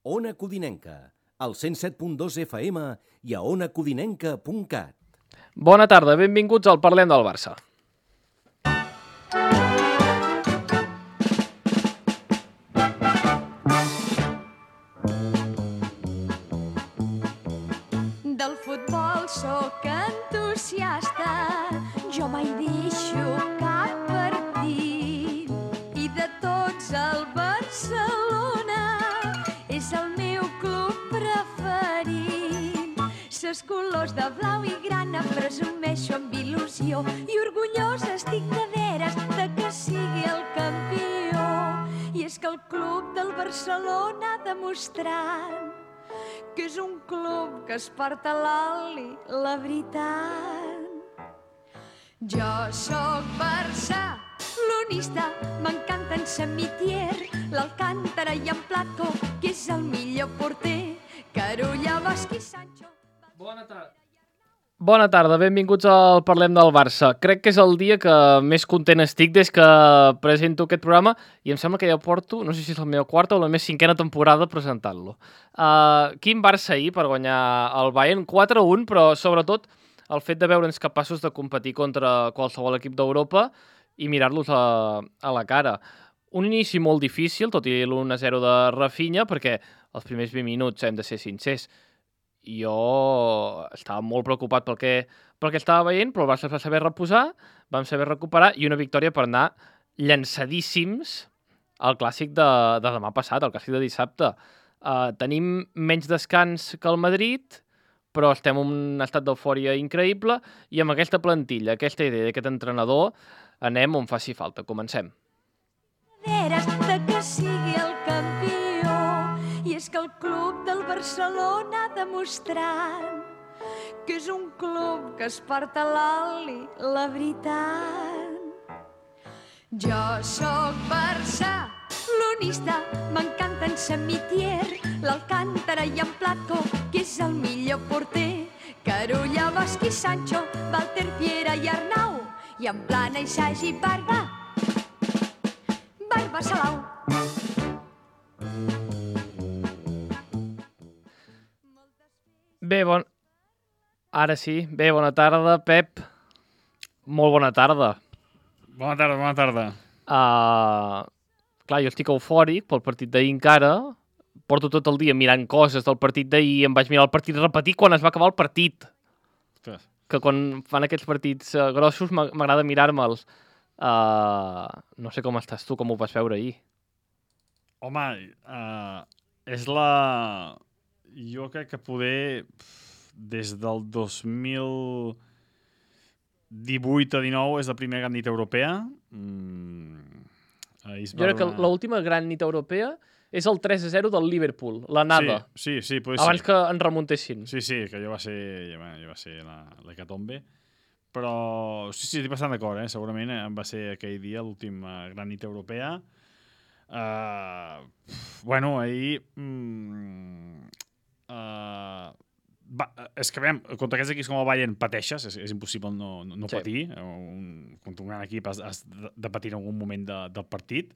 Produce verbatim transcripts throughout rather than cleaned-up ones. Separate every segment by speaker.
Speaker 1: Ona Codinenca, al cent set punt dos F M i a ona codinenca punt cat.
Speaker 2: Bona tarda, benvinguts al Parlem del Barça.
Speaker 3: Del futbol sóc entusiasta, jo mai deixo cap partit. I de tots el Barcelona és el meu club preferit. Ses colors de blau i grana presumeixo amb il·lusió i orgullós estic de veres de que sigui el campió. I és que el club del Barcelona ha demostrat que és un club que es porta a l'oli, la veritat. Jo sóc barcelonista, m'encanta en Samitier, l'Alcántara i en Plató, que és el millor porter, Carulla, Bosch i Sancho.
Speaker 2: Bona tarda. Bona tarda, benvinguts al Parlem del Barça. Crec que és el dia que més content estic des que presento aquest programa i em sembla que ja porto, no sé si és la meva quarta o la més cinquena temporada presentant-lo. Uh, quin Barça ahir per guanyar el Bayern, quatre a un, però sobretot el fet de veure'ns capaços de competir contra qualsevol equip d'Europa i mirar-los a, a la cara. Un inici molt difícil, tot i l'u a zero de Rafinha, perquè els primers vint minuts, hem de ser sincers, jo estava molt preocupat pel que, pel que estava veient, però el Barça va saber reposar, vam saber recuperar i una victòria per anar llançadíssims al clàssic de, de demà passat, al clàssic de dissabte. Uh, tenim menys descans que el Madrid, però estem en un estat d'eufòria increïble i amb aquesta plantilla, aquesta idea d'aquest entrenador, anem on faci falta. Comencem.
Speaker 3: Veres de que sigui el campió. I és que el club del Barcelona ha demostrat que és un club que es porta a l'oli, la veritat. Jo sóc barcelonista, m'encanta en Samitier, l'Alcántara i en Plató, que és el millor porter, Carulla, Bosch i Sancho, Walter, Piera i Arnau, i en Plana i Sagi, Barba, Barba Salau.
Speaker 2: Bé, bon... Ara sí. Bé, bona tarda, Pep. Molt bona tarda.
Speaker 4: Bona tarda, bona tarda.
Speaker 2: Uh, clar, jo estic eufòric pel partit d'ahir encara. Porto tot el dia mirant coses del partit d'ahir i em vaig mirar el partit repetir quan es va acabar el partit.
Speaker 4: Ostres.
Speaker 2: Que quan fan aquests partits uh, grossos m'agrada mirar-me'ls. Uh, no sé com estàs tu, com ho vas veure ahir.
Speaker 4: Home, uh, és la... Jo crec que poder, des del dos mil divuit a dinou, és la primera gran nit europea. Mm,
Speaker 2: jo crec que l'última gran nit europea és el tres a zero del Liverpool, l'anada.
Speaker 4: Sí, sí, sí, pot
Speaker 2: abans
Speaker 4: ser.
Speaker 2: que en remuntessin.
Speaker 4: Sí, sí, que allò va ser, ja, ja va ser la, l'hecatombe. Però sí, sí, estic bastant d'acord, eh? Segurament va ser aquell dia l'última gran nit europea. Uh, bueno, ahir... Mm, Uh, va, és que veiem, contra aquests equips com el Bayern pateixes, és, és impossible no, no, no
Speaker 2: sí.
Speaker 4: patir. Un, contra un gran equip has, has de, de patir en algun moment de, del partit.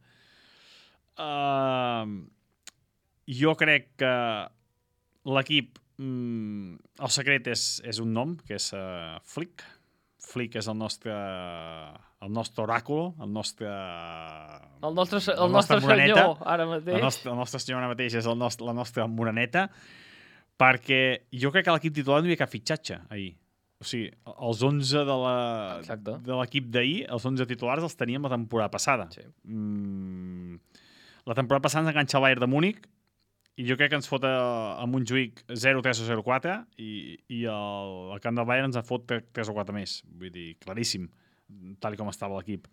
Speaker 4: Uh, jo crec que l'equip, mm, el secret és, és un nom, que és uh, Flick. Flick és el nostre, el nostre oràculo, el nostre...
Speaker 2: El nostre, el el nostre senyor, ara mateix.
Speaker 4: El nostre, el nostre senyor ara mateix és el nostre, la nostra moreneta. Perquè jo crec que a l'equip titular no hi havia cap fitxatge ahir. O sigui, els onze de, la, de l'equip d'ahir, els onze titulars els teníem la temporada passada.
Speaker 2: Sí.
Speaker 4: Mm, la temporada passada ens enganxa el Bayern de Múnich i jo crec que ens fot a, a Montjuïc zero tres o zero quatre i, i el, el camp del Bayern ens en fot tres o quatre més. Vull dir, claríssim, tal com estava l'equip.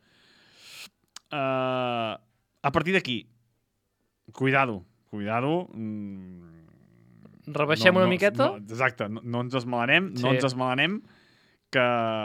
Speaker 4: Uh, a partir d'aquí, cuidado, cuidado... Mm,
Speaker 2: Rebaixem
Speaker 4: no,
Speaker 2: una
Speaker 4: no,
Speaker 2: miqueta?
Speaker 4: No, exacte, no, no ens esmalanem, sí. no ens esmalanem que,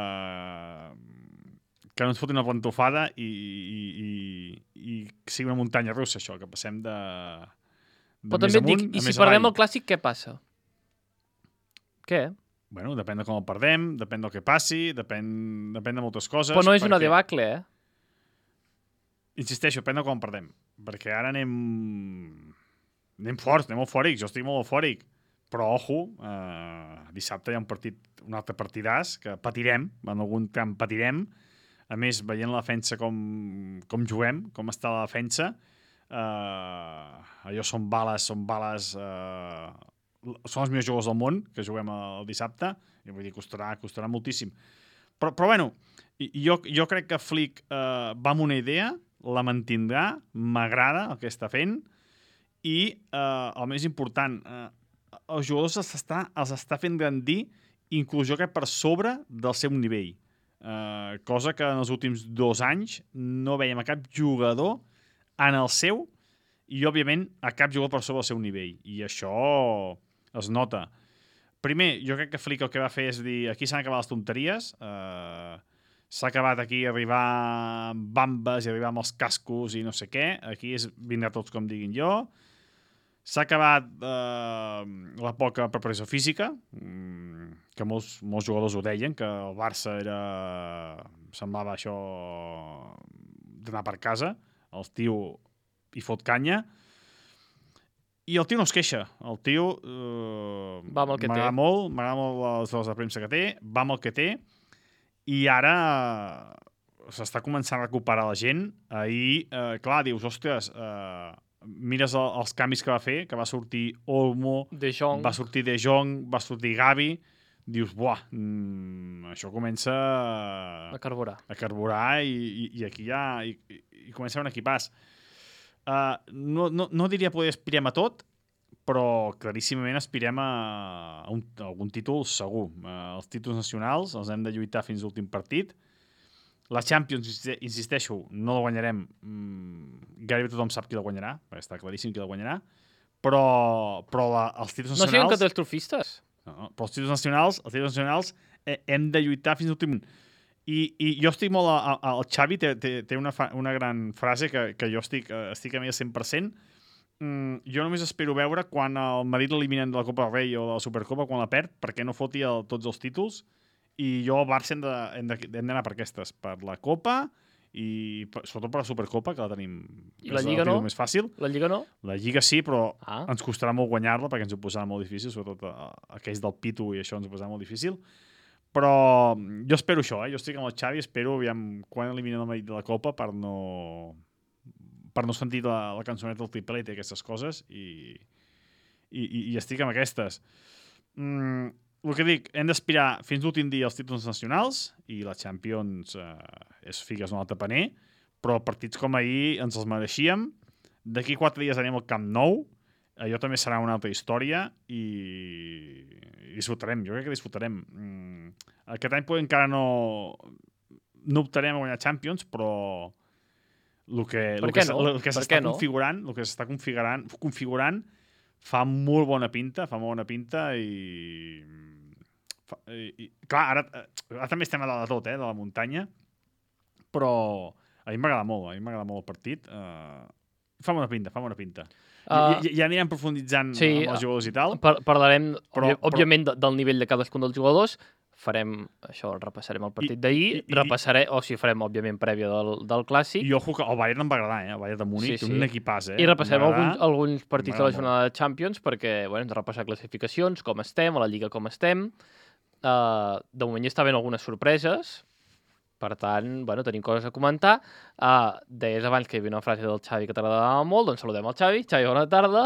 Speaker 4: que no ens foti una plantofada i, i, i, i sigui una muntanya russa, això, que passem de, de
Speaker 2: Però
Speaker 4: més
Speaker 2: també
Speaker 4: amunt
Speaker 2: dic,
Speaker 4: a
Speaker 2: i
Speaker 4: més
Speaker 2: si perdem
Speaker 4: avall.
Speaker 2: el clàssic, què passa? Què?
Speaker 4: Bueno, depèn de com el perdem, depèn del que passi, depèn, depèn de moltes coses.
Speaker 2: Però no és
Speaker 4: perquè...
Speaker 2: una debacle, eh?
Speaker 4: Insisteixo, depèn de com el perdem, perquè ara anem... anem forts, anem eufòrics, jo estic molt eufòric. Però, ojo, eh, dissabte hi ha un partit, un altre partidàs, que patirem, en algun camp patirem. A més, veient la defensa com, com juguem, com està la defensa, eh, allò són bales, són bales... Eh, són els millors jugadors del món, que juguem el dissabte, i vull dir, costarà, costarà moltíssim. Però, però bueno, jo, jo crec que Flick eh, va amb una idea, la mantindrà, m'agrada el que està fent, i eh, el més important, eh, els jugadors els està, els està fent grandir, inclús jo crec per sobre del seu nivell. Eh, cosa que en els últims dos anys no veiem a cap jugador en el seu, i òbviament a cap jugador per sobre del seu nivell. I això es nota. Primer, jo crec que Flick el que va fer és dir aquí s'han acabat les tonteries, eh, s'ha acabat aquí arribar amb bambes i arribar amb els cascos i no sé què, aquí és vindrà tots com diguin jo, s'ha acabat eh, la poca preparació física, que molts, molts jugadors ho deien, que el Barça era semblava això d'anar per casa, el tio hi fot canya, i el tio no es queixa. El tio eh,
Speaker 2: va amb el que té.
Speaker 4: M'agrada molt, m'agrada molt les dones de premsa que té, va amb el que té, i ara s'està començant a recuperar la gent. Ahir, eh, clar, dius, ostres, eh, mires el, els canvis que va fer, que va sortir Olmo,
Speaker 2: De Jong.
Speaker 4: va sortir De Jong, va sortir Gavi, dius, buah, mm, això comença
Speaker 2: A carburar.
Speaker 4: a carburar i, i, i aquí ja i, i, i comença un equipàs. Uh, no, no, no diria poder aspirem a tot, però claríssimament aspirem a, a, un, a algun títol segur. Uh, els títols nacionals els hem de lluitar fins a l'últim partit. La Champions, insisteixo, no la guanyarem. Mm, gairebé tothom sap qui la guanyarà, perquè està claríssim qui la guanyarà, però, però la, els títols
Speaker 2: No
Speaker 4: nacionals...
Speaker 2: siguin catastrofistes.
Speaker 4: No, no, però els títols nacionals, els títols nacionals eh, hem de lluitar fins a l'últim moment. I, I jo estic molt... A, a, el Xavi té, té, té una, fa, una gran frase que, que jo estic, estic a mi al cent per cent. Mm, jo només espero veure quan el Madrid l'eliminen de la Copa del Rei o de la Supercopa, quan la perd, perquè no foti el, tots els títols. I jo al Barça hem d'anar per aquestes, per la Copa i per, sobretot per la Supercopa, que la tenim
Speaker 2: I la Lliga no?
Speaker 4: més fàcil.
Speaker 2: La Lliga no?
Speaker 4: La Lliga sí, però
Speaker 2: Ah.
Speaker 4: ens costarà molt guanyar-la perquè ens ho posarà molt difícil, sobretot a, a aquells del Pitu i això ens ho posarà molt difícil. Però jo espero això, eh? Jo estic amb el Xavi, espero aviam, quan eliminen el Madrid de la Copa per no, per no sentir la, la cançoneta del triplet i aquestes coses i, i, i estic amb aquestes. Mm, el que dic, hem d'aspirar fins l'últim dia als títols nacionals i la Champions eh, és figues un altre paner, però partits com ahir ens els mereixíem. D'aquí quatre dies anem al Camp Nou, allò també serà una altra història i, i disfrutarem, jo crec que disfrutarem. Mm, aquest any potser encara no, no optarem a guanyar Champions, però el que,
Speaker 2: Per
Speaker 4: el
Speaker 2: què
Speaker 4: que,
Speaker 2: no?
Speaker 4: el que
Speaker 2: Per
Speaker 4: s'està
Speaker 2: què no?
Speaker 4: configurant, el que s'està configurant, configurant fa molt bona pinta, fa molt bona pinta i, fa, i, i clar, ara, ara també estem a dalt de tot, eh, de la muntanya, però a mi m'agrada molt, a mi m'agrada molt el partit. Uh, fa bona pinta, fa bona pinta. Uh, ja, ja anirem profunditzant sí, amb els jugadors i tal.
Speaker 2: Par parlarem,
Speaker 4: però,
Speaker 2: òbvi òbviament, però... del nivell de cadascun dels jugadors. Farem això, repassarem el partit d'ahir, repassaré, o si farem, òbviament, prèvia del, del Clàssic.
Speaker 4: I ojo que el Bayern em va agradar, eh? El Bayern de Múnich, sí, sí. Un equipàs, eh?
Speaker 2: I repassarem alguns, alguns partits de la jornada de Champions, perquè, bueno, hem de repassar classificacions, com estem, a la Lliga com estem. Uh, de moment hi està havent algunes sorpreses, per tant, bueno, tenim coses a comentar. Uh, deies abans que hi havia una frase del Xavi que t'agradava molt, doncs saludem el Xavi. Xavi, bona tarda.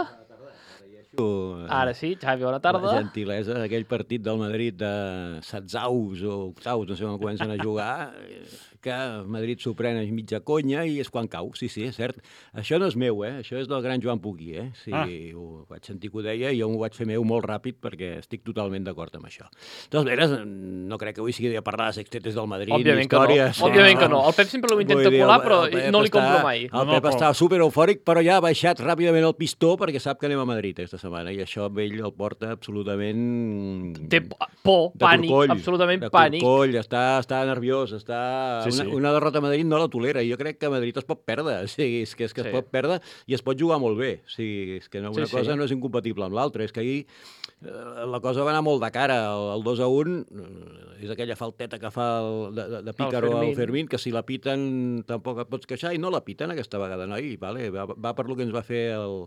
Speaker 2: Ara sí, Xavi, bona tarda.
Speaker 5: La gentilesa d'aquell partit del Madrid de setzaus o octaus, no sé com comencen a jugar, que Madrid s'ho pren a mitja conya i és quan cau. Sí, sí, és cert. Això no és meu, eh? Això és del gran Joan Puquí, eh? Sí, ah. Ho vaig sentir que ho deia i jo m'ho vaig fer meu molt ràpid perquè estic totalment d'acord amb això. De totes maneres, no crec que avui sigui de parlar de sextetes del Madrid,
Speaker 2: òbviament
Speaker 5: històries.
Speaker 2: Que no. Òbviament que no. El Pep sempre ho intenta dir, colar, però no li compro mai.
Speaker 5: El Pep està super eufòric, però ja ha baixat ràpidament el pistó perquè sap que anem a Madrid aquesta setmana i això amb ell el porta absolutament...
Speaker 2: Té por, pànic, corcoll, absolutament
Speaker 5: de
Speaker 2: pànic.
Speaker 5: Corcoll, està, està nerviós, està...
Speaker 4: Sí, sí.
Speaker 5: Una, una derrota a Madrid no la tolera. Jo crec que a Madrid es pot perdre. O sigui, és que, és que sí. Es pot perdre i es pot jugar molt bé. O sigui, és que una sí, cosa sí. No és incompatible amb l'altra. És que ahir eh, la cosa va anar molt de cara. El, el dos a un és aquella falteta que fa el, de, de, de Pícaro al Fermín. Fermín, que si la piten tampoc et pots queixar i no la piten aquesta vegada, noi. Vale? Va, va per lo que ens va fer el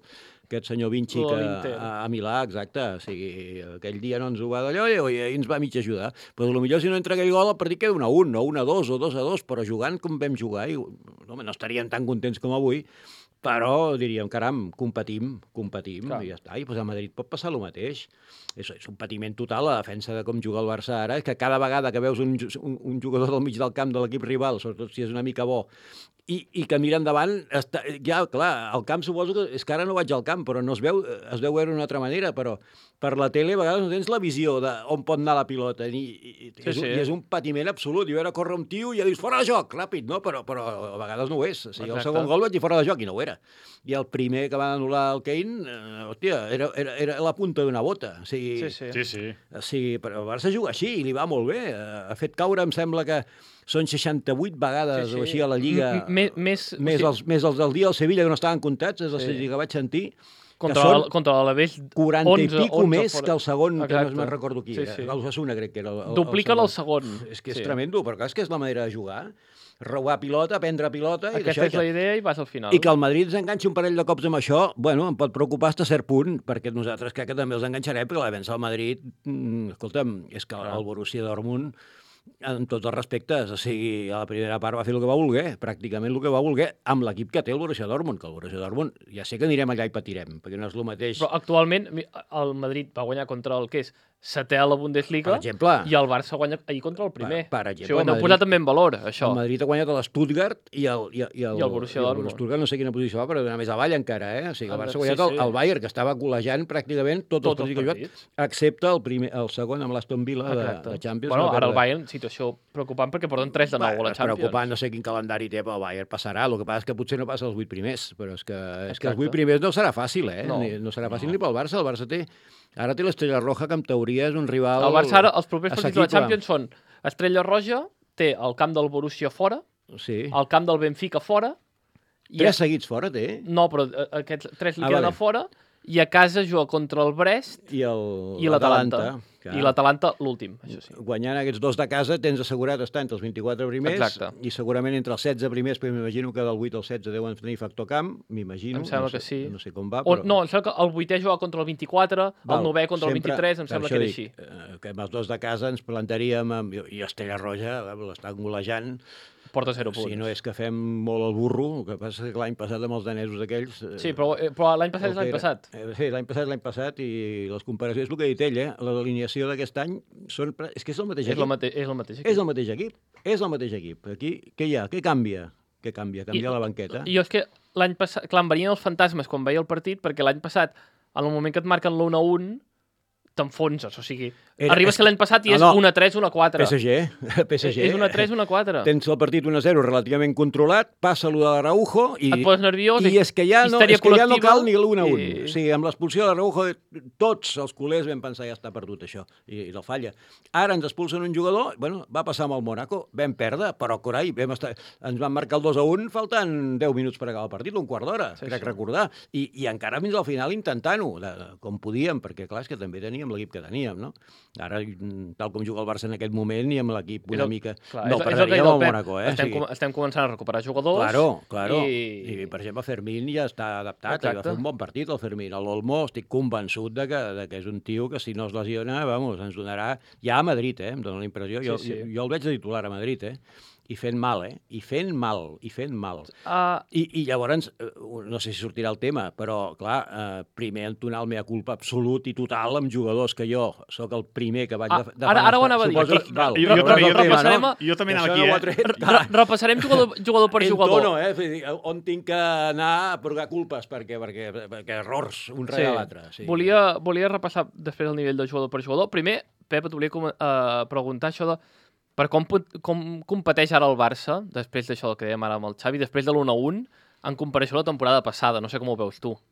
Speaker 5: aquest senyor Vinci que, a, a Milà, exacte. O sigui, aquell dia no ens ho va d'allò i, i ens va mig ajudar. Però potser si no entra aquell gol el partit queda un a un, o un a dos, o dos a dos, però jugant com vam jugar, i, no, no estaríem tan contents com avui, però diríem, caram, competim, competim, Clar. i ja està. I pues, a Madrid pot passar el mateix. És, és un patiment total, la defensa de com juga el Barça ara, és que cada vegada que veus un, un, un jugador del mig del camp de l'equip rival, sobretot si és una mica bo, i, i que mira endavant, està, ja, clar, el camp suposo que... És que ara no vaig al camp, però no es veu, es veu veure d'una altra manera, però per la tele a vegades no tens la visió d'on pot anar la pilota, i, i, i, sí, és, un, sí. i és un patiment absolut, i veure córrer un tio i ja dius, fora de joc, ràpid, no? Però, però a vegades no ho és. O sigui, el segon gol vaig dir fora de joc i no ho era. I el primer que va anul·lar el Kane, eh, hòstia, era, era, era la punta d'una bota. O sigui,
Speaker 2: sí, sí.
Speaker 4: sí, sí.
Speaker 5: O sigui, però el Barça juga així i li va molt bé. Ha fet caure, em sembla que són seixanta-vuit vegades sí, sí. o així a la Lliga.
Speaker 2: M més,
Speaker 5: més,
Speaker 2: sí.
Speaker 5: els, més els del dia del Sevilla, que no estaven comptats, és el sí. que vaig sentir.
Speaker 2: Contra,
Speaker 5: que
Speaker 2: el, contra l'Alavés,
Speaker 5: quaranta i pico més
Speaker 2: fora.
Speaker 5: que el segon,
Speaker 2: Exacte.
Speaker 5: que no me'n recordo qui.
Speaker 2: Sí, sí.
Speaker 5: L'Osasuna, crec que era. El,
Speaker 2: Dupliquen el segon.
Speaker 5: El segon. És que és
Speaker 2: sí.
Speaker 5: tremendo, però clar, és que és la manera de jugar. Robar pilota, prendre pilota...
Speaker 2: Aquesta
Speaker 5: i
Speaker 2: és la idea i vas al final.
Speaker 5: I que el Madrid s'enganxi un parell de cops amb això, bueno, em pot preocupar fins a cert punt, perquè nosaltres crec que també els enganxarem, perquè la vèncer al Madrid, mm, escolta'm, és que el Borussia Dortmund, en tots els respectes, o sigui, a la primera part va fer el que va voler, pràcticament el que va voler, amb l'equip que té el Borussia Dortmund, que el Borussia Dortmund, ja sé que anirem allà i patirem, perquè no és el mateix...
Speaker 2: Però actualment el Madrid va guanyar contra el que és setè a la Bundesliga,
Speaker 5: per exemple,
Speaker 2: i el Barça guanya ahir contra el primer.
Speaker 5: Per, per exemple,
Speaker 2: o sigui, ho hem posat també en valor, això.
Speaker 5: El Madrid ha guanyat a l'Stuttgart i el, i, i el,
Speaker 2: I el Borussia Dortmund.
Speaker 5: El Stuttgart no sé quina posició va, però d'anar més avall encara, eh? O sigui, el Barça ha guanyat
Speaker 2: sí,
Speaker 5: el,
Speaker 2: sí.
Speaker 5: el Bayern, que estava golejant pràcticament tots
Speaker 2: Tot
Speaker 5: els partits que ha jugat, excepte el, primer, el segon amb l'Aston Villa de, de Champions.
Speaker 2: Bueno,
Speaker 5: no
Speaker 2: ara el Bayern, situació preocupant perquè porten tres de nou a la Champions.
Speaker 5: Preocupant, no sé quin calendari té, però el Bayern passarà. El que passa és que potser no passa els vuit primers, però és que, és que els vuit primers no serà fàcil, eh? No, ni, no serà fàcil no. ni pel Barça. El Barça té... Ara té l'Estrella Roja, que en teoria és un rival...
Speaker 2: El Barça ara, els propers partits de la Champions són Estrella Roja, té el camp del Borussia fora,
Speaker 5: sí.
Speaker 2: el camp del Benfica fora...
Speaker 5: Tres i... seguits fora, té?
Speaker 2: No, però aquests tres li
Speaker 5: ah,
Speaker 2: queden
Speaker 5: vale.
Speaker 2: a fora, i a casa juga contra el Brest
Speaker 5: i
Speaker 2: l'Atalanta. I l'Atalanta l'últim, això sí.
Speaker 5: Guanyant aquests dos de casa tens assegurat estar entre els vint-i-quatre primers.
Speaker 2: Exacte.
Speaker 5: I segurament entre els setze primers, però m'imagino que del vuit al setze deuen tenir factor camp, m'imagino.
Speaker 2: Em sembla
Speaker 5: no sé,
Speaker 2: que sí.
Speaker 5: No sé com va,
Speaker 2: però... O, no, em sembla que el vuitè juga contra el vint-i-quatre, Val, el novè contra el vint-i-tres, em sembla que era
Speaker 5: dic,
Speaker 2: així.
Speaker 5: Eh, que amb els dos de casa ens plantaríem amb... I Estrella Roja l'estan golejant.
Speaker 2: Porta zero punts.
Speaker 5: Si no és que fem molt el burro, el que passa és que l'any passat amb els danesos aquells... Eh,
Speaker 2: sí, però, però l'any passat és l'any passat.
Speaker 5: Eh, sí, l'any passat l'any passat, i les comparacions, és el que ha dit ell, eh? L'alineació d'aquest any són... és que és el mateix
Speaker 2: és
Speaker 5: equip.
Speaker 2: El mate... És el mateix equip.
Speaker 5: És el mateix equip. És el mateix equip. Aquí, què hi ha? Què canvia? Què canvia? Canvia I, la banqueta?
Speaker 2: I jo és que l'any passat... Clar, em venien els fantasmes quan veia el partit, perquè l'any passat, en el moment que et marquen l'u a u, t'enfonses, o sigui... Era, arribes que l'any passat i és no, no. un a tres, un a quatre.
Speaker 5: P S G, P S G.
Speaker 2: És un a tres, un a quatre.
Speaker 5: Tens el partit un a zero relativament controlat, passa l'u de l'Araujo i...
Speaker 2: Et poses nerviós,
Speaker 5: i és que ja no, és que ja no cal ni l'u a un. I... O sigui, amb l'expulsió de l'Araujo, tots els culers vam pensar ja està perdut això, i, i la falla. Ara ens expulsen un jugador, bueno, va passar amb el Mónaco, vam perdre, però corai, vam estar... ens van marcar el dos a un, faltant deu minuts per acabar el partit, un quart d'hora, sí, crec sí. recordar. I, I encara fins al final intentant-ho, com podíem, perquè clar, és que també teníem l'equip que teníem, no? Ara, tal com juga el Barça en aquest moment, i amb l'equip una el, mica...
Speaker 2: Clar,
Speaker 5: no, perdríem el Mónaco, eh?
Speaker 2: Estem,
Speaker 5: sí.
Speaker 2: estem començant a recuperar jugadors.
Speaker 5: Claro, claro.
Speaker 2: I...
Speaker 5: I, per exemple, Fermín ja està adaptat, i va fer un bon partit, el Fermín. L'Olmo, estic convençut de que, de que és un tio que, si no es lesiona, vamos, ens donarà... Ja a Madrid, eh? Em dóna la impressió. Jo, sí, sí. jo, jo el veig de titular a Madrid, eh? I fent mal, eh? I fent mal, i fent mal.
Speaker 2: Uh...
Speaker 5: I, I llavors, no sé si sortirà el tema, però, clar, eh, primer entonar el mea culpa absolut i total amb jugadors que jo sóc el primer que vaig...
Speaker 2: Ah,
Speaker 5: de, de
Speaker 2: ara, ara ho anava a dir.
Speaker 5: Suposo,
Speaker 2: Aquí,
Speaker 5: val,
Speaker 4: jo, jo, també, jo,
Speaker 5: tema,
Speaker 4: també,
Speaker 5: no?
Speaker 4: jo també anava aquí,
Speaker 5: no
Speaker 4: eh?
Speaker 2: Repassarem jugador, jugador per
Speaker 5: en
Speaker 2: jugador.
Speaker 5: Tono, eh? On tinc que anar a purgar culpes, perquè, perquè, perquè errors, un rere sí. l'altre. Sí.
Speaker 2: Volia, volia repassar després el nivell de jugador per jugador. Primer, Pep, et volia uh, preguntar això de per com, com competeix ara el Barça, després d'això que dèiem ara amb el Xavi, després de l'u a un, en comparació a la temporada passada. No sé com ho veus tu.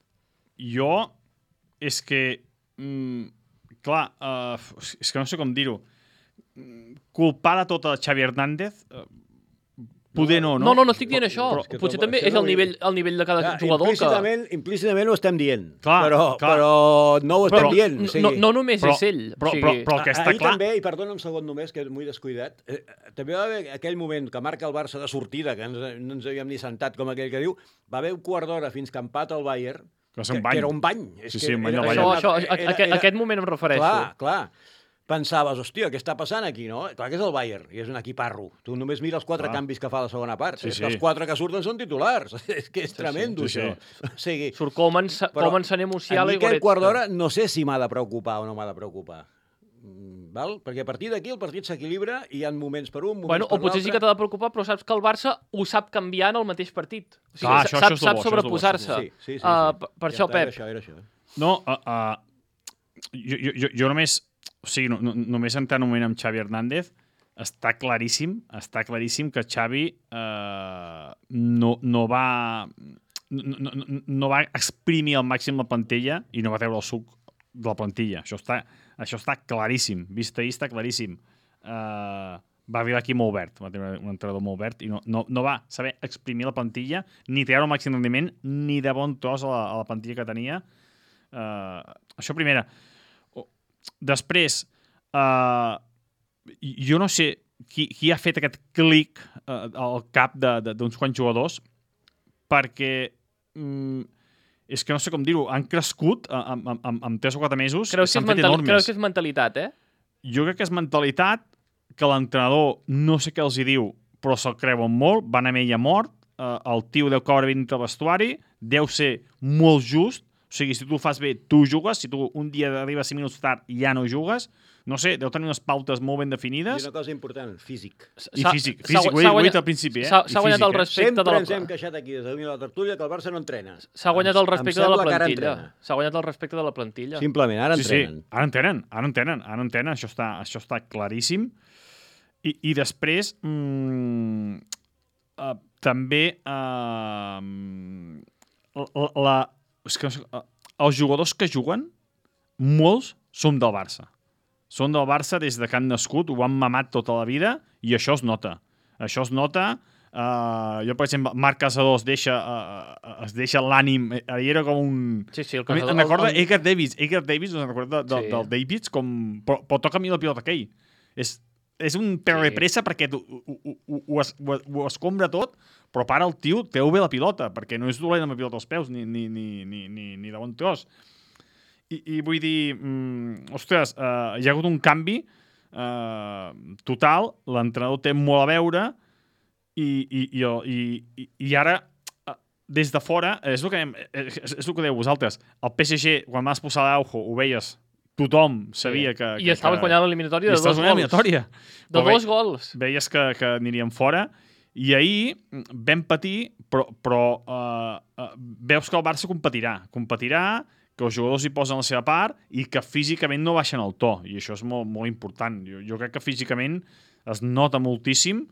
Speaker 4: Jo, és que... Mm, clar, uh, és que no sé com dir-ho. Culpar a tot a Xavi Hernández... Uh, Poder no, no?
Speaker 2: No, no, no estic dient això.
Speaker 5: Però,
Speaker 2: Potser també és el nivell, el nivell de cada clar, jugador.
Speaker 5: Implícitament, que... implícitament ho estem dient,
Speaker 4: clar,
Speaker 5: però,
Speaker 4: clar.
Speaker 5: però no ho estem
Speaker 2: però,
Speaker 5: dient. O sigui...
Speaker 2: no, no només
Speaker 4: però,
Speaker 2: és ell.
Speaker 4: Però,
Speaker 2: o sigui...
Speaker 4: però, però el que està
Speaker 5: Ahir
Speaker 4: clar...
Speaker 5: també, i perdona un segon només, que és molt descuidat, eh, també va haver aquell moment que marca el Barça de sortida, que ens, no ens havíem ni sentat, com aquell que diu, va haver un quart d'hora fins que empat el Bayern,
Speaker 4: Que va ser un
Speaker 5: que,
Speaker 4: bany.
Speaker 5: que era un bany. És
Speaker 4: Sí,
Speaker 5: que
Speaker 4: sí, un bany
Speaker 5: era-
Speaker 4: al
Speaker 2: Això,
Speaker 4: Bayern.
Speaker 2: això,
Speaker 5: era-
Speaker 2: a, a, a aquest moment em refereixo.
Speaker 5: Clar, clar. Pensaves, hòstia, què està passant aquí, no? Clar que és el Bayern, i és un equiparro. Tu només mira els quatre
Speaker 4: Clar.
Speaker 5: canvis que fa a la segona part.
Speaker 4: Sí,
Speaker 5: és
Speaker 4: sí.
Speaker 5: que els quatre que surten són titulars. És que és tremendo,
Speaker 4: sí, sí.
Speaker 5: això. O sigui,
Speaker 2: Surt Coman,
Speaker 5: Però
Speaker 2: Coman, Sané, Musiala
Speaker 5: a mi
Speaker 2: i
Speaker 5: aquest
Speaker 2: Goretzka.
Speaker 5: quart d'hora no sé si m'ha de preocupar o no m'ha de preocupar. Mm, Val? Perquè a partir d'aquí el partit s'equilibra i hi ha moments per un, moments
Speaker 2: Bueno,
Speaker 5: per
Speaker 2: o potser sí que
Speaker 5: l'altre.
Speaker 2: t'ha de preocupar, però saps que el Barça ho sap canviar en el mateix partit. O sigui,
Speaker 4: Clar,
Speaker 2: sa-
Speaker 4: això-
Speaker 2: sap,
Speaker 4: això és lo
Speaker 2: sap
Speaker 4: bo, això és lo bo,
Speaker 2: sobreposar-se.
Speaker 5: Sí, sí, sí, sí.
Speaker 2: Uh, per per
Speaker 5: Ja
Speaker 2: això,
Speaker 5: està,
Speaker 2: Pep,
Speaker 5: Era això, era això.
Speaker 4: No, uh, uh, jo, jo, jo, jo només... O sigui, no, no, només entrant un moment amb Xavi Hernández, està claríssim, està claríssim que Xavi uh, no, no va... No, no, no, no va exprimir al màxim la plantilla i no va treure el suc de la plantilla. Això està, això està claríssim. Vist ahir està claríssim. Uh, va arribar aquí molt verd, va tenir un entrenador molt verd i no, no, no va saber exprimir la plantilla ni treure el màxim rendiment ni de bon tros a la, a la plantilla que tenia. Uh, això primera. O- Després, uh, jo no sé qui, qui ha fet aquest clic uh, al cap de- de- d'uns quants jugadors perquè mm, és que no sé com dir-ho, han crescut uh, amb, amb, amb, amb tres o quatre mesos,
Speaker 2: creus que,
Speaker 4: s'han
Speaker 2: és
Speaker 4: fet
Speaker 2: mental,
Speaker 4: enormes.
Speaker 2: creus que és mentalitat, eh?
Speaker 4: Jo crec que és mentalitat, que l'entrenador no sé què els hi diu, però se'l creuen molt, van amb ell a mort, eh, el tio deu caure ben dintre el vestuari, deu ser molt just, o sigui, si tu ho fas bé, tu jugues, si tu un dia arribes cinc minuts tard i ja no jugues, no sé, deu tenir unes pautes molt ben
Speaker 5: I
Speaker 4: definides,
Speaker 5: una cosa important, físic.
Speaker 4: i
Speaker 2: S'ha-
Speaker 4: físic,
Speaker 2: s'ha-
Speaker 4: físic, ho he,
Speaker 2: s'ha
Speaker 4: ho he dit
Speaker 2: guanyat-
Speaker 4: al principi, eh?
Speaker 2: S'ha
Speaker 4: I
Speaker 2: s'ha guanyat
Speaker 4: físic,
Speaker 2: el
Speaker 4: eh?
Speaker 2: respecte
Speaker 5: Sempre
Speaker 2: de
Speaker 5: ens hem
Speaker 2: la...
Speaker 5: queixat aquí des de la tertúlia que el Barça no entrena.
Speaker 2: S'ha guanyat el
Speaker 5: Em- em
Speaker 2: respecte de la
Speaker 5: sembla que ara
Speaker 2: plantilla.
Speaker 5: entrena.
Speaker 2: S'ha guanyat el respecte de la plantilla.
Speaker 5: Simplement, ara
Speaker 4: Sí, sí,
Speaker 5: entrenen.
Speaker 4: ara entenen, ara entenen, ara entenen, això està, això està claríssim. I, i després, mm, uh, també, uh, la, la, és que, no sé, uh, els jugadors que juguen, molts són del Barça. Són del Barça des de que han nascut, ho han mamat tota la vida i això es nota. Això es nota. Uh, jo, per exemple, Marc Casador es deixa, uh, es deixa l'ànim. Ahir era com un...
Speaker 2: Sí, sí, el
Speaker 4: A mi,
Speaker 2: Casador-
Speaker 4: em recorda
Speaker 2: el- el-
Speaker 4: Edgar Davids. Edgar Davids, us recorda de, de,
Speaker 2: Sí.
Speaker 4: del Davids, com... Però, però toca a mi la pilota aquell. És, és un perro
Speaker 2: Sí.
Speaker 4: de pressa perquè ho, ho, ho, ho, es, ho, ho escombra tot, però para el tio treu bé la pilota, perquè no és dolent amb la pilota als peus, ni, ni, ni, ni, ni, ni de bon tros. I, i vull dir, mm, ostres, uh, hi ha hagut un canvi uh, total, l'entrenador té molt a veure i, i, i, i, i ara, uh, des de fora, és el que, dèiem, és, és el que dèieu vosaltres, el P S G, quan vas posar l'Aujo, ho veies, tothom sabia
Speaker 2: Sí.
Speaker 4: que...
Speaker 2: I
Speaker 4: que,
Speaker 2: estaves
Speaker 4: que,
Speaker 2: guanyant l'eliminatòria
Speaker 4: i
Speaker 2: de dos
Speaker 4: estaves guanyant
Speaker 2: gols.
Speaker 4: l'eliminatòria.
Speaker 2: De
Speaker 4: Però
Speaker 2: dos
Speaker 4: ve-
Speaker 2: gols.
Speaker 4: Veies que, que anirien fora i ahir vam patir, però, però uh, uh, veus que el Barça competirà. Competirà, que els jugadors hi posen la seva part i que físicament no baixen el to. I això és molt, molt important. Jo, jo crec que físicament es nota moltíssim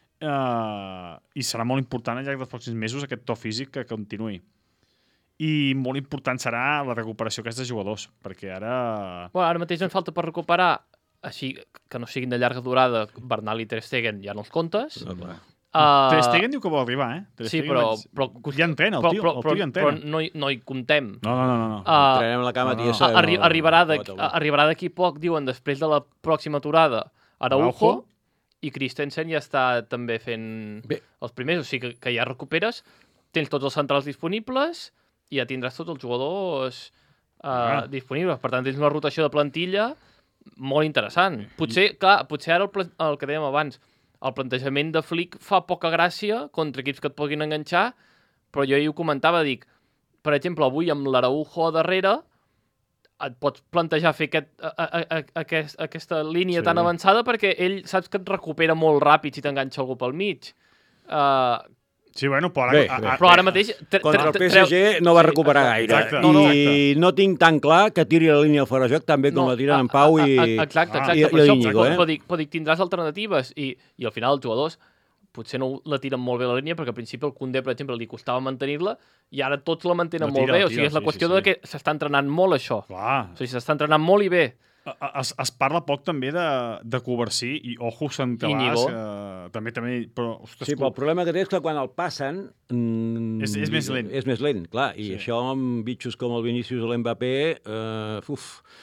Speaker 4: uh, i serà molt important al llarg dels pròxims mesos aquest to físic que continuï. I molt important serà la recuperació d'aquests jugadors, perquè ara...
Speaker 2: Bueno, ara mateix ens falta per recuperar, així que no siguin de llarga durada, Bernal i Ter Stegen ja no els comptes.
Speaker 5: No, clar.
Speaker 2: Uh,
Speaker 4: Ter Stegen diu que vol arribar, eh? Ter
Speaker 2: sí,
Speaker 4: Stegen
Speaker 2: però,
Speaker 4: vaig-
Speaker 2: però,
Speaker 4: ja entrena, el
Speaker 2: però,
Speaker 4: tio,
Speaker 2: però,
Speaker 4: el
Speaker 2: però,
Speaker 4: tio ja
Speaker 2: però
Speaker 4: entrena.
Speaker 2: no, hi, no hi comptem.
Speaker 4: No, no, no, no. no.
Speaker 2: Uh,
Speaker 5: Entrenem la cama
Speaker 4: no, no.
Speaker 5: tiesa.
Speaker 2: arri
Speaker 5: no,
Speaker 2: arribarà
Speaker 5: no,
Speaker 2: d'aquí
Speaker 5: no,
Speaker 2: arribarà d'aquí poc, diuen, després de la pròxima aturada, Araujo,
Speaker 4: Araujo.
Speaker 2: i Christensen ja està també fent
Speaker 5: Bé.
Speaker 2: els primers, o sigui que, que ja recuperes, tens tots els centrals disponibles i ja tindràs tots els jugadors uh,
Speaker 4: Ah.
Speaker 2: disponibles. Per tant, tens una rotació de plantilla molt interessant. Potser, clar, potser ara el, pla- el que dèiem abans, el plantejament de Flick fa poca gràcia contra equips que et puguin enganxar, però jo ahir ho comentava, dic, per exemple, avui amb l'Araujo a darrere, et pots plantejar fer aquest, a, a, a, aquest, aquesta línia
Speaker 4: Sí.
Speaker 2: tan avançada perquè ell saps que et recupera molt ràpid si t'enganxa algú pel mig. Uh,
Speaker 4: Sí, bueno, però ara...
Speaker 5: Bé,
Speaker 4: a-
Speaker 5: bé.
Speaker 4: a-
Speaker 2: però ara mateix... tre-
Speaker 5: Contra el
Speaker 2: tre-
Speaker 5: P S
Speaker 2: treu-
Speaker 5: G no va
Speaker 2: sí,
Speaker 5: recuperar
Speaker 2: exacte,
Speaker 5: gaire.
Speaker 4: exacte.
Speaker 2: No, no,
Speaker 5: I no tinc tan clar que tiri la línia fora de joc també com
Speaker 2: No,
Speaker 5: la tiren
Speaker 2: a-
Speaker 5: en Pau
Speaker 2: a-
Speaker 5: i...
Speaker 2: a- Exacte,
Speaker 4: Ah.
Speaker 2: exacte.
Speaker 5: i-
Speaker 2: per
Speaker 5: i
Speaker 2: això,
Speaker 5: l'Íñigo,
Speaker 2: però,
Speaker 5: eh?
Speaker 2: però, dic, però dic, tindràs alternatives i, i al final els jugadors potser no la tiren molt bé la línia perquè al principi el Koundé, per exemple, li costava mantenir-la i ara tots la mantenen
Speaker 4: La
Speaker 2: molt
Speaker 4: tira,
Speaker 2: bé.
Speaker 4: la
Speaker 2: O sigui,
Speaker 4: tira,
Speaker 2: és la
Speaker 4: sí,
Speaker 2: qüestió
Speaker 4: sí,
Speaker 2: de
Speaker 4: sí.
Speaker 2: que s'està entrenant molt això.
Speaker 4: Clar.
Speaker 2: O sigui, s'està entrenant molt i bé.
Speaker 4: A- a- Es, es parla poc també de, de Covarsí i ojo Santalàs,
Speaker 2: Íñigo.
Speaker 4: que també, també, però, ostres,
Speaker 5: Sí, però el problema que té és que quan el passen... Mm,
Speaker 4: És- és més lent.
Speaker 5: És més lent, clar. I
Speaker 4: Sí.
Speaker 5: això amb bitxos com el Vinícius o l'Mbappé... Uh, uf,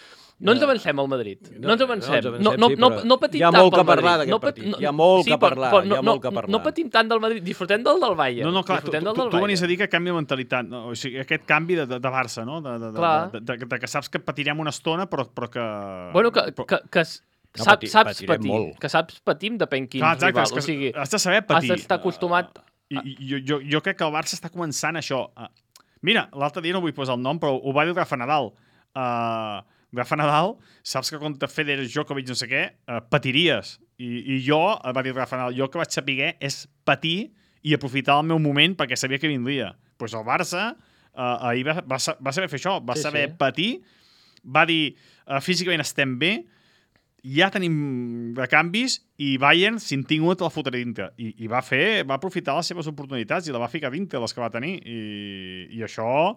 Speaker 2: No ens avancem al Madrid. No, no ens avancem. No,
Speaker 5: No,
Speaker 2: no,
Speaker 5: sí,
Speaker 2: no,
Speaker 5: però
Speaker 2: no patim
Speaker 5: hi ha
Speaker 2: tant
Speaker 5: molt
Speaker 2: pel
Speaker 5: que parlar
Speaker 2: Madrid.
Speaker 5: d'aquest
Speaker 2: No pat-
Speaker 5: partit.
Speaker 2: no-
Speaker 5: Hi ha molt
Speaker 2: sí,
Speaker 5: que
Speaker 2: però-
Speaker 5: parlar,
Speaker 2: però
Speaker 5: hi ha
Speaker 2: no-
Speaker 5: molt que parlar.
Speaker 2: No patim tant del Madrid. Disfrutem del del Bayern.
Speaker 4: No, no, clar, tu,
Speaker 2: Disfrutem
Speaker 4: tu,
Speaker 2: del
Speaker 4: tu,
Speaker 2: del
Speaker 4: tu venies a
Speaker 2: Bayern.
Speaker 4: dir que canvi de mentalitat, no? O sigui, aquest canvi de, de, de Barça, no? De, de, de,
Speaker 2: Clar.
Speaker 4: de, de, de, de que saps que patirem una estona, però, però que...
Speaker 2: Bueno, que,
Speaker 4: però,
Speaker 2: que, que s-
Speaker 5: No,
Speaker 2: saps,
Speaker 5: pati-
Speaker 2: saps
Speaker 5: patirem
Speaker 2: patir.
Speaker 5: molt.
Speaker 2: Que saps patim depèn quin
Speaker 4: clar, exacte,
Speaker 2: rival.
Speaker 4: és que
Speaker 2: O sigui,
Speaker 4: has de saber
Speaker 2: has
Speaker 4: patir.
Speaker 2: d'estar acostumat...
Speaker 4: I, i jo, jo, jo crec que el Barça està començant això. Uh, mira, l'altre dia no vull posar el nom, però ho va dir el Rafa Nadal. Uh, Rafa Nadal, saps que contra Federer, Djokovic, no sé què, uh, patiries. I, I jo, uh, va dir el Rafa Nadal, jo el que vaig saber és patir i aprofitar el meu moment perquè sabia que vindria. Doncs pues el Barça uh, ahir va, va, va saber fer això, va
Speaker 2: Sí,
Speaker 4: saber
Speaker 2: sí.
Speaker 4: patir, va dir uh, físicament estem bé, ja tenim de canvis i Bayern, si en tinc una, te la fotré dintre. I, i va fer, va aprofitar les seves oportunitats i la va ficar dintre, les que va tenir. I, i això,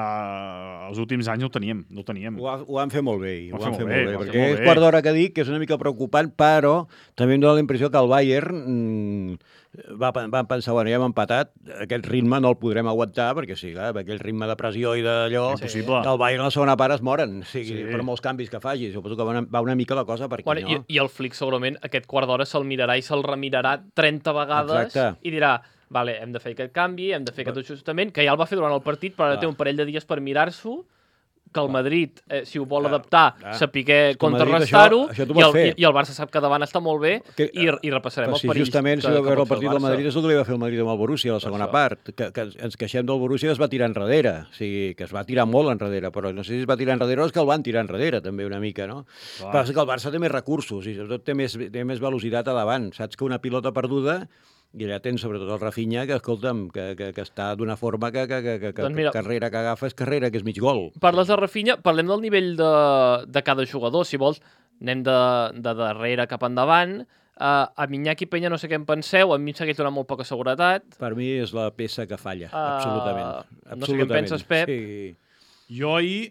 Speaker 4: eh, els últims anys no ho teníem. No ho teníem.
Speaker 5: Ho, ha, ho van fer molt bé, ho, ho van fer molt bé,
Speaker 4: ho van fer
Speaker 5: perquè
Speaker 4: molt
Speaker 5: és
Speaker 4: bé.
Speaker 5: quart d'hora que dic que és una mica preocupant, però també em dóna la impressió que el Bayern mm, va, van pensar, bueno, ja hem empatat, aquest ritme no el podrem aguantar, perquè sí, clar, amb aquell ritme de pressió i d'allò,
Speaker 4: Impossible.
Speaker 5: el Bayern a la segona part es moren, o sigui,
Speaker 4: Sí.
Speaker 5: per molts canvis que faci, suposo que va una, va una mica la cosa per aquí,
Speaker 2: Bueno,
Speaker 5: no?
Speaker 2: i, I el Flick segurament aquest quart d'hora se'l mirarà i se'l remirarà trenta vegades
Speaker 5: Exacte.
Speaker 2: i dirà, vale, hem de fer aquest canvi, hem de fer aquest ajustament, que ja el va fer durant el partit, però ara
Speaker 5: Clar.
Speaker 2: té un parell de dies per mirar-s'ho, que el Madrid, eh, si ho vol
Speaker 5: Clar,
Speaker 2: adaptar,
Speaker 5: clar.
Speaker 2: sapiguer
Speaker 5: És que el Madrid
Speaker 2: contrarrestar-ho,
Speaker 5: això- això t'ho
Speaker 2: i,
Speaker 5: pot
Speaker 2: el,
Speaker 5: fer.
Speaker 2: i, i el Barça sap que davant està molt bé,
Speaker 5: Que-
Speaker 2: i, i repassarem
Speaker 5: Però
Speaker 2: els
Speaker 5: si
Speaker 2: perills
Speaker 5: justament,
Speaker 2: que,
Speaker 5: si vau
Speaker 2: que
Speaker 5: veure el
Speaker 2: pot fer
Speaker 5: partit del
Speaker 2: Barça.
Speaker 5: Madrid és el que li va fer el Madrid amb el Borussia a la segona
Speaker 2: Això.
Speaker 5: part, que, que ens queixem del Borussia que es va tirar enrere, o sigui, que es va tirar molt enrere, però no sé si es va tirar enrere o és que el van tirar enrere també una mica, no?
Speaker 4: Clar.
Speaker 5: Però és que el Barça té més recursos i sobretot té més, té més velocitat a davant, saps que una pilota perduda i allà tens sobretot el Rafinha que, escolta'm, que, que, que està d'una forma que, que, que, que,
Speaker 2: Doncs mira-
Speaker 5: que carrera que agafa és carrera, que és mig gol.
Speaker 2: Parles de Rafinha, parlem del nivell de, de cada jugador. Si vols, anem de, de darrere cap endavant. Uh, a Iñaki Peña no sé què en penseu, a mi em segueix donant molt poca seguretat.
Speaker 5: Per mi és la peça que falla,
Speaker 2: Uh,
Speaker 5: absolutament.
Speaker 2: no sé què en penses, Pep.
Speaker 5: Sí.
Speaker 4: Jo ahir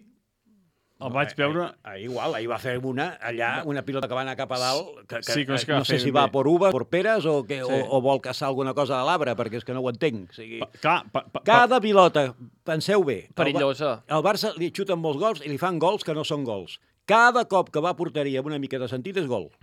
Speaker 4: el vaig veure...
Speaker 5: Ahir, ahir igual, ahir va fer una, allà, una pilota que va anar cap a dalt, que, que,
Speaker 4: Sí, que no sé què va
Speaker 5: no sé
Speaker 4: fer
Speaker 5: si
Speaker 4: ben
Speaker 5: va
Speaker 4: bé.
Speaker 5: per uvas, per peres, o, que,
Speaker 2: Sí.
Speaker 5: o, o vol caçar alguna cosa a l'arbre, perquè és que no ho entenc. O sigui,
Speaker 4: Pa, clar, pa, pa,
Speaker 5: cada pilota, penseu bé, el, Ba-
Speaker 2: Perillosa.
Speaker 5: el Barça li xuten molts gols i li fan gols que no són gols. Cada cop que va a porteria amb una mica de sentit és gol.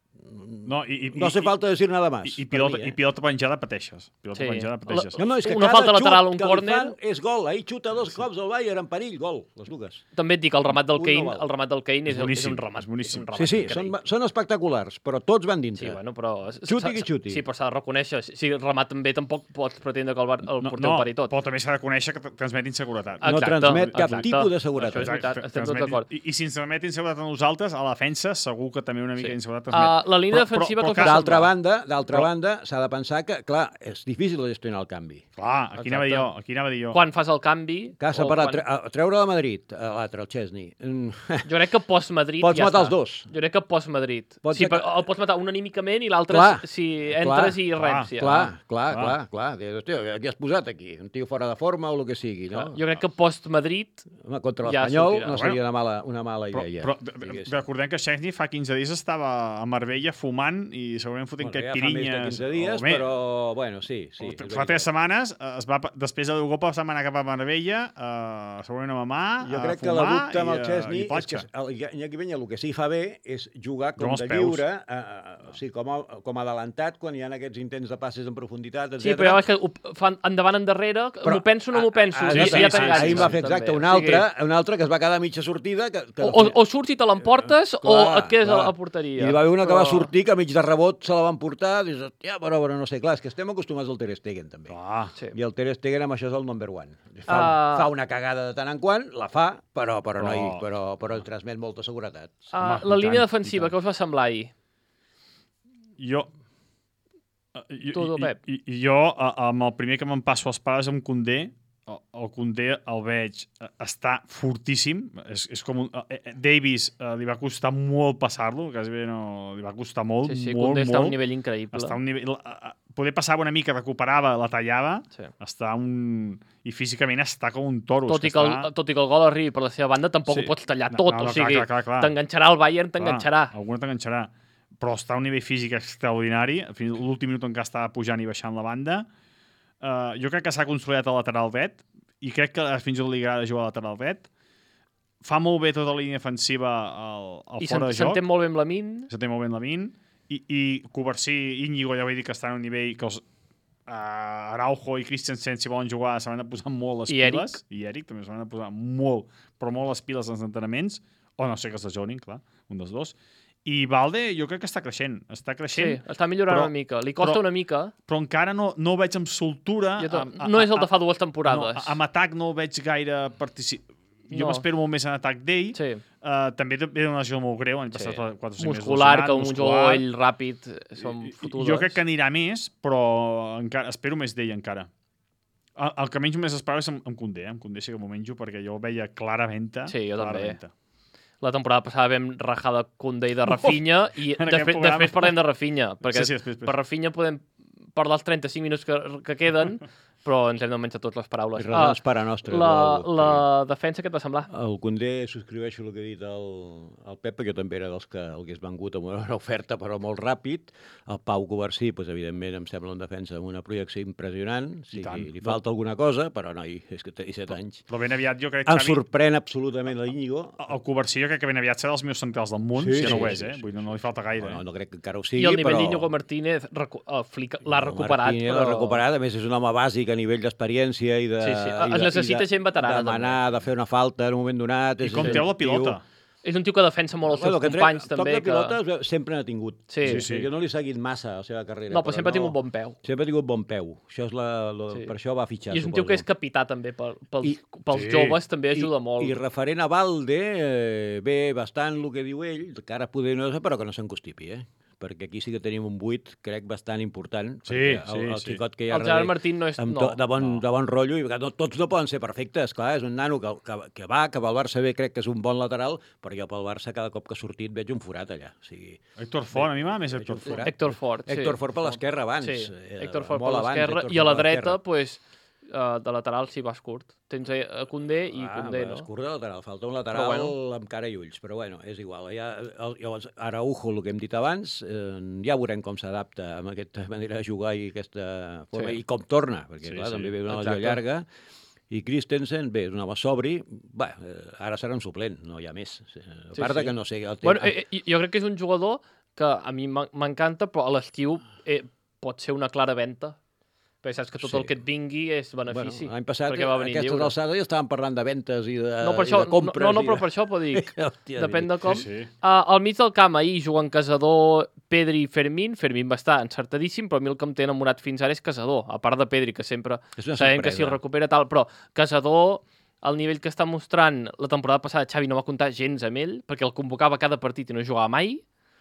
Speaker 4: no, i, i,
Speaker 5: No hace
Speaker 4: i,
Speaker 5: falta decir nada más.
Speaker 4: I, i,
Speaker 5: per
Speaker 4: pilota,
Speaker 5: mi, eh?
Speaker 4: I pilota penjada pateixes. Pilota
Speaker 2: Sí.
Speaker 4: penjada pateixes.
Speaker 5: No, no, és que
Speaker 2: Una
Speaker 5: cada
Speaker 2: falta lateral,
Speaker 5: xut
Speaker 2: un
Speaker 5: que li
Speaker 2: córner.
Speaker 5: fan és gol. Ahir xuta dos cops el Bayern en perill, gol, les dues.
Speaker 2: També et dic, el remat del
Speaker 5: Un no
Speaker 2: Kane,
Speaker 5: val.
Speaker 2: el remat del Kane és,
Speaker 4: És boníssim,
Speaker 2: és un remat.
Speaker 4: és boníssim.
Speaker 2: És un remat
Speaker 5: Sí, sí,
Speaker 2: increïble.
Speaker 5: són, són espectaculars, però tots van dintre.
Speaker 2: Sí, bueno, però...
Speaker 5: Xuti qui xuti.
Speaker 2: Sí, però s'ha de reconèixer. Si el remat també tampoc pots pretendre que el, bar, el
Speaker 4: No,
Speaker 2: porter
Speaker 4: no,
Speaker 2: ho pari tot.
Speaker 4: però també s'ha de conèixer que t- transmet inseguretat.
Speaker 5: No
Speaker 2: Exacte,
Speaker 5: transmet cap
Speaker 2: exacte.
Speaker 5: tipus de seguretat.
Speaker 2: Això és veritat,
Speaker 4: Tra-
Speaker 2: estem tots
Speaker 4: transmet-
Speaker 2: d'acord.
Speaker 4: I, I si ens transmet inseguretat a nosaltres, a la defensa, segur que també una mica
Speaker 2: Sí.
Speaker 4: d'inseguretat
Speaker 2: Uh,
Speaker 4: transmet.
Speaker 2: la línia
Speaker 4: Però-
Speaker 2: defensiva
Speaker 4: però-
Speaker 2: que
Speaker 4: però
Speaker 2: us fa
Speaker 5: D'altra
Speaker 2: semblar?
Speaker 5: banda, d'altra
Speaker 4: Però-
Speaker 5: banda, s'ha de pensar que, clar, és difícil de gestionar el canvi.
Speaker 4: Clar, aquí anava a dir jo,
Speaker 2: Exacte.
Speaker 4: aquí anava a dir jo.
Speaker 2: Quan fas el canvi...
Speaker 5: Que s'ha
Speaker 2: o
Speaker 5: parlat,
Speaker 2: quan-
Speaker 5: tre a- treure de Madrid, a l'altre, el Chesney. Mm,
Speaker 2: Jo crec que post-Madrid
Speaker 5: Pots
Speaker 2: ja
Speaker 5: matar
Speaker 2: està.
Speaker 5: els dos.
Speaker 2: Jo crec que post-Madrid.
Speaker 5: Pots
Speaker 2: Sí,
Speaker 5: aca-
Speaker 2: però el pots matar un anímicament i l'altre
Speaker 5: Clar,
Speaker 2: si si entres i
Speaker 4: clar,
Speaker 2: rems. Ja.
Speaker 5: clar, clar,
Speaker 4: clar.
Speaker 5: clar, clar. Dius, hòstia, què has posat aquí? Un tio fora de forma o el que sigui, no?
Speaker 2: Jo crec que post-Madrid...
Speaker 5: Home, contra
Speaker 2: ja
Speaker 5: l'Espanyol
Speaker 2: sortirà.
Speaker 5: no
Speaker 4: Bueno,
Speaker 5: seria una mala, una mala
Speaker 4: Però,
Speaker 5: idea.
Speaker 4: però de- de-
Speaker 5: diguéssim.
Speaker 4: recordem que Szczęsny fa quinze dies estava a Marbella fumant i segurament fotent
Speaker 5: Bueno, ja fa
Speaker 4: caipirinhas.
Speaker 5: més de quinze dies,
Speaker 4: o més.
Speaker 5: però, bueno, sí, sí. és
Speaker 4: Fa
Speaker 5: veritat.
Speaker 4: tres setmanes, eh, es va, després de l'Europa se'n va anar cap a Marbella, eh, segurament a mamar,
Speaker 5: Jo
Speaker 4: a
Speaker 5: crec que
Speaker 4: fumar
Speaker 5: la dubte amb el
Speaker 4: i, eh,
Speaker 5: Chesney
Speaker 4: i
Speaker 5: és que
Speaker 4: platja.
Speaker 5: el Iñaki Peña el que sí fa bé és jugar com
Speaker 4: Jugar amb
Speaker 5: de
Speaker 4: els peus.
Speaker 5: lliure, eh, eh, o sigui, com, a, com a adelantat quan hi ha aquests intents de passes en profunditat, etcètera.
Speaker 2: Sí, però ja veus que ho fan endavant, endarrere, m'ho penso o no m'ho penso,
Speaker 5: Ah,
Speaker 2: i,
Speaker 4: sí,
Speaker 2: i
Speaker 4: sí,
Speaker 2: ja
Speaker 4: sí,
Speaker 2: t'enganxes.
Speaker 5: Ahir em va fer
Speaker 2: també.
Speaker 5: exacte un
Speaker 2: O sigui,
Speaker 5: altre, un altre que es va quedar a mitja sortida. Que, que
Speaker 2: O, o, o surts i te l'emportes, o
Speaker 5: Clar,
Speaker 2: et quedes a
Speaker 5: clar.
Speaker 2: la porteria.
Speaker 5: I hi va haver una que va
Speaker 2: Però-
Speaker 5: sortir que a mig de rebot se la van portar, dius, ja, però, però no sé, clar, és que estem acostumats al Ter Stegen també.
Speaker 4: Clar.
Speaker 2: Sí.
Speaker 5: I el Ter Stegen amb això és el number one. Fa,
Speaker 2: Ah.
Speaker 5: fa una cagada de tant en quant, la fa, però, però, no hi,
Speaker 4: Però-
Speaker 5: però, però transmet molta seguretat.
Speaker 2: Ah,
Speaker 4: Home,
Speaker 2: la
Speaker 4: i
Speaker 2: línia
Speaker 4: tant,
Speaker 2: defensiva,
Speaker 4: i
Speaker 2: què us va semblar ahir?
Speaker 4: Jo... eh, Jo,
Speaker 2: Tu, tu,
Speaker 4: i-
Speaker 2: Pep.
Speaker 4: I, i jo, eh, amb el primer que me'n passo als pares, amb Condé, el, el Condé el veig eh, està fortíssim, és, és com un, eh, eh, Davis eh, li va costar molt passar-lo, quasi bé no, li va costar molt,
Speaker 2: Sí, sí,
Speaker 4: molt,
Speaker 2: Condé està a
Speaker 4: molt.
Speaker 2: un nivell increïble.
Speaker 4: Està a un nivell... eh, eh, Poder passava una mica, recuperava, la tallava,
Speaker 2: Sí.
Speaker 4: està a un... I físicament està com un toro.
Speaker 2: Tot i,
Speaker 4: és
Speaker 2: que el,
Speaker 4: està...
Speaker 2: tot i que el gol arribi per la seva banda, tampoc
Speaker 4: Sí.
Speaker 2: ho pots tallar
Speaker 4: No,
Speaker 2: tot.
Speaker 4: no, no,
Speaker 2: o sigui,
Speaker 4: clar, clar, clar.
Speaker 2: t'enganxarà el Bayern, t'enganxarà.
Speaker 4: Clar, alguna t'enganxarà. Però està a un nivell físic extraordinari. Fins a l'últim minut encara estava pujant i baixant la banda. Uh, jo crec que s'ha consolidat a lateral dret i crec que fins i tot li agrada jugar a lateral dret. fa molt bé tota la línia defensiva al, al
Speaker 2: I
Speaker 4: fora de joc.
Speaker 2: s'entén molt bé amb la Min.
Speaker 4: S'entén molt bé amb la Min. I, i Covarsí i Íñigo ja vaig dir que estan a un nivell que els uh, Araujo i Christensen, si volen jugar, s'han de posar molt les
Speaker 2: I
Speaker 4: piles.
Speaker 2: Eric.
Speaker 4: I Eric també s'han de posar molt, però molt les piles als entrenaments. O no sé que es lesionin, clar, un dels dos. I Valde jo crec que està creixent. Està
Speaker 2: Sí,
Speaker 4: creixent,
Speaker 2: està millorant
Speaker 4: però-
Speaker 2: una mica. Li costa
Speaker 4: però-
Speaker 2: una mica.
Speaker 4: però encara no, no ho veig amb soltura.
Speaker 2: Jo to-
Speaker 4: amb-
Speaker 2: no és el de
Speaker 4: amb-
Speaker 2: fa dues
Speaker 4: No,
Speaker 2: temporades.
Speaker 4: amb atac no veig gaire participar. Jo
Speaker 2: No.
Speaker 4: m'espero molt més en atac d'ell.
Speaker 2: Sí.
Speaker 4: Uh, també té una lesió molt greu. L'any
Speaker 2: Sí.
Speaker 4: passat fa quatre o cinc mesos
Speaker 2: Muscular,
Speaker 4: lesionat,
Speaker 2: que un
Speaker 4: muscular.
Speaker 2: jugador ell ràpid són fotudes.
Speaker 4: Jo crec que anirà més, però encara, espero més d'ell encara. El, el que menys més espero és amb, amb Koundé. Eh? Amb Koundé sí que m'ho menjo perquè jo el veia clara venta.
Speaker 2: Sí, jo
Speaker 4: clara
Speaker 2: també.
Speaker 4: venta.
Speaker 2: La temporada passada vam rajar de Koundé i de Rafinha i
Speaker 4: en aquest
Speaker 2: després,
Speaker 4: programa.
Speaker 2: després parlem de Rafinha, perquè
Speaker 4: Sí, sí, després, després.
Speaker 2: per Rafinha podem parlar els trenta-cinc minuts que, que queden, però ens hem de menjar totes les paraules.
Speaker 5: I raons per a nostres.
Speaker 2: la,
Speaker 5: Edu,
Speaker 2: la defensa, què et va semblar?
Speaker 5: El Koundé subscriveixo el que ha dit el, el Pep, perquè jo també era dels que hagués vengut amb una oferta, però molt ràpid. El Pau Covarsí, doncs, evidentment, em sembla un defensa amb una projecció impressionant. Sí,
Speaker 4: tant.
Speaker 5: li falta alguna cosa, però noi, és que té disset anys.
Speaker 4: Però ben aviat jo crec
Speaker 5: Em
Speaker 4: que
Speaker 5: sorprèn absolutament l'Íñigo.
Speaker 4: el Covarsí jo crec que ben aviat serà dels meus centrals del món,
Speaker 5: Sí,
Speaker 4: si no
Speaker 5: sí,
Speaker 4: ho és,
Speaker 5: sí,
Speaker 4: eh?
Speaker 5: sí,
Speaker 4: Vull dir, no, no li falta gaire.
Speaker 5: Bueno,
Speaker 4: eh?
Speaker 5: no crec que encara ho
Speaker 2: I
Speaker 5: sigui,
Speaker 2: el nivell
Speaker 5: però...
Speaker 2: d'Íñigo Martínez recu eh, flica- l'ha
Speaker 5: No,
Speaker 2: recuperat.
Speaker 5: Martínez
Speaker 2: però...
Speaker 5: l'ha recuperat, a més és un home bàsic a nivell d'experiència i de...
Speaker 2: Sí, sí.
Speaker 5: i
Speaker 2: Es
Speaker 5: de-
Speaker 2: necessita
Speaker 5: i de,
Speaker 2: gent veterana,
Speaker 5: Demanar, de fer una falta en un moment donat...
Speaker 4: I
Speaker 5: és
Speaker 4: com
Speaker 5: un
Speaker 4: té la
Speaker 5: tio-
Speaker 4: pilota.
Speaker 2: És un tio que defensa molt els seus
Speaker 5: Bueno, que
Speaker 2: companys,
Speaker 5: trec,
Speaker 2: també.
Speaker 5: Toc de pilota
Speaker 2: que...
Speaker 5: que... sempre n'ha tingut.
Speaker 2: Sí.
Speaker 4: Sí, sí.
Speaker 5: Jo no l'he seguit massa a la seva carrera.
Speaker 2: No, però sempre ha
Speaker 5: no...
Speaker 2: tingut bon peu.
Speaker 5: Sempre ha tingut bon peu. Això és la, la...
Speaker 2: Sí.
Speaker 5: Per això va fitxar,
Speaker 2: I és un
Speaker 5: suposo.
Speaker 2: tio que és capità també pel, pels,
Speaker 5: I-
Speaker 2: pels
Speaker 4: Sí.
Speaker 2: joves, també ajuda
Speaker 5: I,
Speaker 2: molt.
Speaker 5: I referent a Valde, eh, bé, bastant el que diu ell, que ara poder no sé, però que no s'encostipi, eh? Perquè aquí sí que tenim un buit, crec, bastant important.
Speaker 4: Sí,
Speaker 5: perquè el,
Speaker 4: sí,
Speaker 5: el
Speaker 4: sí.
Speaker 5: xicot que hi ha
Speaker 2: El Gerard
Speaker 5: darrere,
Speaker 2: Martín no és...
Speaker 5: amb
Speaker 2: No.
Speaker 5: to, de, bon,
Speaker 4: no.
Speaker 5: de bon rotllo, i que no, tots no poden ser perfectes, clar, és un nano que, que, que va, que va al Barça bé, crec que és un bon lateral, però jo pel Barça cada cop que ha sortit veig un forat allà. O sigui,
Speaker 4: Héctor Font, a mi m'ha més
Speaker 5: Veig
Speaker 4: Héctor
Speaker 5: un
Speaker 4: Font.
Speaker 5: forat.
Speaker 2: Héctor Fort, sí.
Speaker 5: Héctor Fort per l'esquerra abans.
Speaker 2: Sí,
Speaker 5: eh,
Speaker 2: Héctor Fort per
Speaker 5: molt abans,
Speaker 2: l'esquerra,
Speaker 5: Héctor
Speaker 2: i a
Speaker 5: Fort
Speaker 2: la
Speaker 5: per
Speaker 2: dreta,
Speaker 5: l'esquerra.
Speaker 2: pues, uh, de lateral sí vas curt. Tens a a Koundé i
Speaker 5: Ah,
Speaker 2: Koundé, no?
Speaker 5: es curt de lateral, falta un lateral
Speaker 2: Però
Speaker 5: bueno. amb cara i ulls, però bueno, és igual. Ja, el, llavors, Araujo, el que hem dit abans, eh, ja veurem com s'adapta amb aquesta manera de jugar i aquesta forma,
Speaker 2: Sí.
Speaker 5: i com torna, perquè
Speaker 4: Sí,
Speaker 5: clar,
Speaker 4: sí,
Speaker 5: també ve una lesió
Speaker 2: exacte.
Speaker 5: llarga. I Christensen, bé, és un home sobri, bé, eh, ara serà un suplent, no hi ha més. A
Speaker 2: Sí,
Speaker 5: part de
Speaker 2: sí.
Speaker 5: que no sé... El
Speaker 2: Bueno,
Speaker 5: tema-
Speaker 2: eh, eh, jo crec que és un jugador que a mi m'en- m'encanta, però a l'estiu eh, pot ser una clara venta. Perquè saps que tot
Speaker 5: Sí.
Speaker 2: el que et vingui és benefici.
Speaker 5: Bueno, l'any passat,
Speaker 2: perquè va venir
Speaker 5: aquestes
Speaker 2: lliure.
Speaker 5: alçades ja estaven parlant de ventes i de,
Speaker 2: No, per
Speaker 5: i
Speaker 2: això,
Speaker 5: de compres.
Speaker 2: no, no,
Speaker 5: i
Speaker 2: però
Speaker 5: de...
Speaker 2: per això, però dic,
Speaker 5: Hòstia,
Speaker 2: depèn de com.
Speaker 4: Sí, sí.
Speaker 2: Uh, al mig del camp ahir juguen Casador, Pedri i Fermín. Fermín va estar encertadíssim, però a mi el que em té enamorat fins ara és Casador, a part de Pedri, que sempre
Speaker 5: És una
Speaker 2: sabem que
Speaker 5: sorpresa.
Speaker 2: si el recupera tal, però Casador, el nivell que està mostrant la temporada passada, Xavi no va comptar gens amb ell, perquè el convocava cada partit i no jugava mai,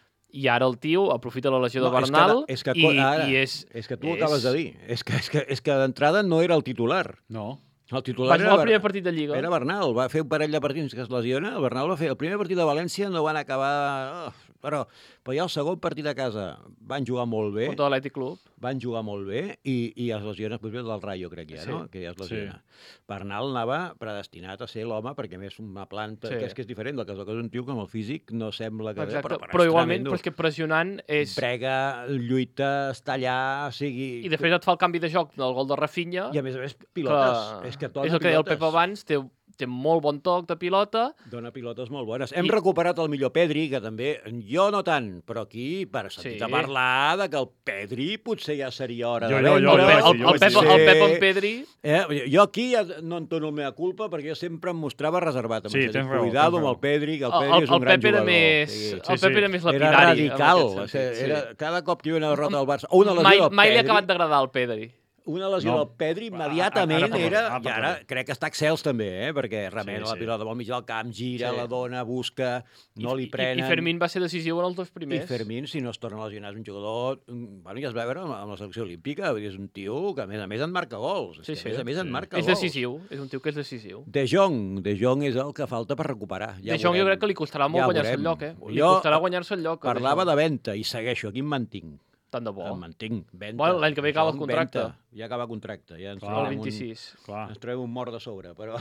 Speaker 2: i ara el tio aprofita la lesió
Speaker 5: No,
Speaker 2: de
Speaker 5: és que
Speaker 2: Bernal
Speaker 5: de- és que,
Speaker 2: i,
Speaker 5: ara,
Speaker 2: i és...
Speaker 5: és que tu
Speaker 2: és-
Speaker 5: ho acabes de dir. És que, és que, és que d'entrada no era el titular.
Speaker 4: No.
Speaker 5: El titular
Speaker 2: Va jugar el
Speaker 5: Ber-
Speaker 2: primer partit de Lliga.
Speaker 5: Era Bernal, va fer un parell de partits que es lesiona. El Bernal va fer el primer partit de València, no van acabar... Oh, però, però ja el segon partit a casa van jugar molt bé,
Speaker 2: Contra l'Atlètic Club.
Speaker 5: van jugar molt bé i, i es lesiona després del Rayo, crec ja,
Speaker 2: Sí.
Speaker 5: no? Que ja es lesiona.
Speaker 4: Sí.
Speaker 5: Bernal anava predestinat a ser l'home, perquè a més una planta,
Speaker 2: Sí.
Speaker 5: que és que és diferent del que és un tio que amb el físic no sembla que...
Speaker 2: Exacte.
Speaker 5: Però,
Speaker 2: Però,
Speaker 5: però, és
Speaker 2: igualment,
Speaker 5: tremendo.
Speaker 2: però és que pressionant és...
Speaker 5: Brega, lluita, està allà, o sigui...
Speaker 2: I després et fa el canvi de joc del gol de Rafinha,
Speaker 5: I a més a més, pilotes.
Speaker 2: que
Speaker 5: És que dona
Speaker 2: és el que deia el
Speaker 5: pilotes.
Speaker 2: Pep abans, té, té molt bon toc de pilota.
Speaker 5: Dona pilotes molt bones. Hem
Speaker 2: I-
Speaker 5: recuperat el millor Pedri, que també, jo no tant, però aquí per sentit
Speaker 2: Sí.
Speaker 5: a parlar de que el Pedri potser ja seria hora
Speaker 4: Jo,
Speaker 5: de
Speaker 4: jo,
Speaker 2: El,
Speaker 4: jo,
Speaker 5: vendre.
Speaker 2: Pe-
Speaker 4: jo,
Speaker 2: el,
Speaker 4: jo
Speaker 2: el,
Speaker 4: vaig
Speaker 2: Pep,
Speaker 4: dir-
Speaker 2: el Pep amb Pedri...
Speaker 5: Eh, jo aquí ja no entono la meva culpa, perquè jo sempre em mostrava reservat. Em
Speaker 4: Sí,
Speaker 5: vaig dir,
Speaker 4: tens raó,
Speaker 5: Cuidado
Speaker 4: tens
Speaker 5: amb
Speaker 4: raó.
Speaker 5: el Pedri, que el
Speaker 2: El,
Speaker 5: Pedri
Speaker 2: el,
Speaker 5: és un
Speaker 2: el
Speaker 5: gran
Speaker 2: Pep era
Speaker 5: jugador.
Speaker 2: més,
Speaker 5: Sí,
Speaker 2: el
Speaker 4: sí,
Speaker 2: Pep
Speaker 4: sí.
Speaker 2: era més
Speaker 5: Era
Speaker 2: lapidari.
Speaker 5: radical.
Speaker 2: en
Speaker 5: O
Speaker 2: aquest
Speaker 5: sigui,
Speaker 2: sentit,
Speaker 5: era,
Speaker 2: sí.
Speaker 5: cada cop que hi havia una derrota del Barça, o una lesió
Speaker 2: Mai,
Speaker 5: del
Speaker 2: mai li ha
Speaker 5: Pedri,
Speaker 2: acabat d'agradar al Pedri.
Speaker 5: una lesió
Speaker 4: No.
Speaker 5: del Pedri
Speaker 4: Ara-
Speaker 5: immediatament
Speaker 4: ara parlaré,
Speaker 5: era...
Speaker 4: ara
Speaker 5: I ara
Speaker 4: parlaré.
Speaker 5: crec que està excels també, eh? perquè remena
Speaker 4: Sí,
Speaker 5: la
Speaker 4: sí.
Speaker 5: pilota pel mig del camp, gira,
Speaker 2: Sí.
Speaker 5: la dona, busca, no
Speaker 2: I,
Speaker 5: li prenen...
Speaker 2: I, I Fermín va ser decisiu en els dos
Speaker 5: I
Speaker 2: primers.
Speaker 5: Fermín, si no es torna a lesionar, és un jugador... mm, Bueno, ja es va veure amb amb la selecció olímpica, vull dir, és un tio que, a més a més, en marca gols. És
Speaker 2: Sí,
Speaker 5: que,
Speaker 2: sí.
Speaker 5: A més a més, en
Speaker 4: Sí.
Speaker 5: marca
Speaker 2: És
Speaker 5: gols.
Speaker 2: decisiu, és un tio que és decisiu.
Speaker 5: De Jong, De Jong és el que falta per recuperar. Ja
Speaker 2: De Jong jo
Speaker 5: veurem.
Speaker 2: crec que li costarà molt
Speaker 5: Ja
Speaker 2: guanyar-se el
Speaker 5: veurem.
Speaker 2: lloc, eh? Li
Speaker 5: Jo
Speaker 2: costarà guanyar-se el lloc. a De
Speaker 5: Parlava
Speaker 2: Jong.
Speaker 5: de venda i segueixo, aquí em mantinc.
Speaker 2: Tant de bo.
Speaker 5: Em mantinc, venda.
Speaker 2: Bueno, l'any que ve acaba el
Speaker 5: Jong,
Speaker 2: contracte.
Speaker 5: venda. Ja acaba contracte. Ja ens
Speaker 4: Clar.
Speaker 2: El
Speaker 5: trobem un-
Speaker 2: vint-i-sis.
Speaker 4: Clar.
Speaker 5: ens trobem un mort de sobre, però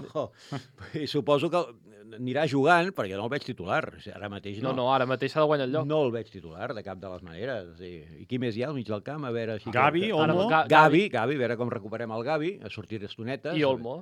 Speaker 5: i suposo que anirà jugant, perquè no el veig titular. O sigui, ara mateix
Speaker 2: No,
Speaker 5: no.
Speaker 2: no, ara mateix s'ha de guanyar el lloc.
Speaker 5: No el veig titular, de cap de les maneres. O sigui, I qui més hi ha al mig del camp? A veure... Així que-
Speaker 4: Gavi,
Speaker 5: que-
Speaker 4: Olmo.
Speaker 2: Ga-
Speaker 5: Gavi, Gavi, a veure com recuperem el Gavi, ha sortit estonetes.
Speaker 2: I Olmo.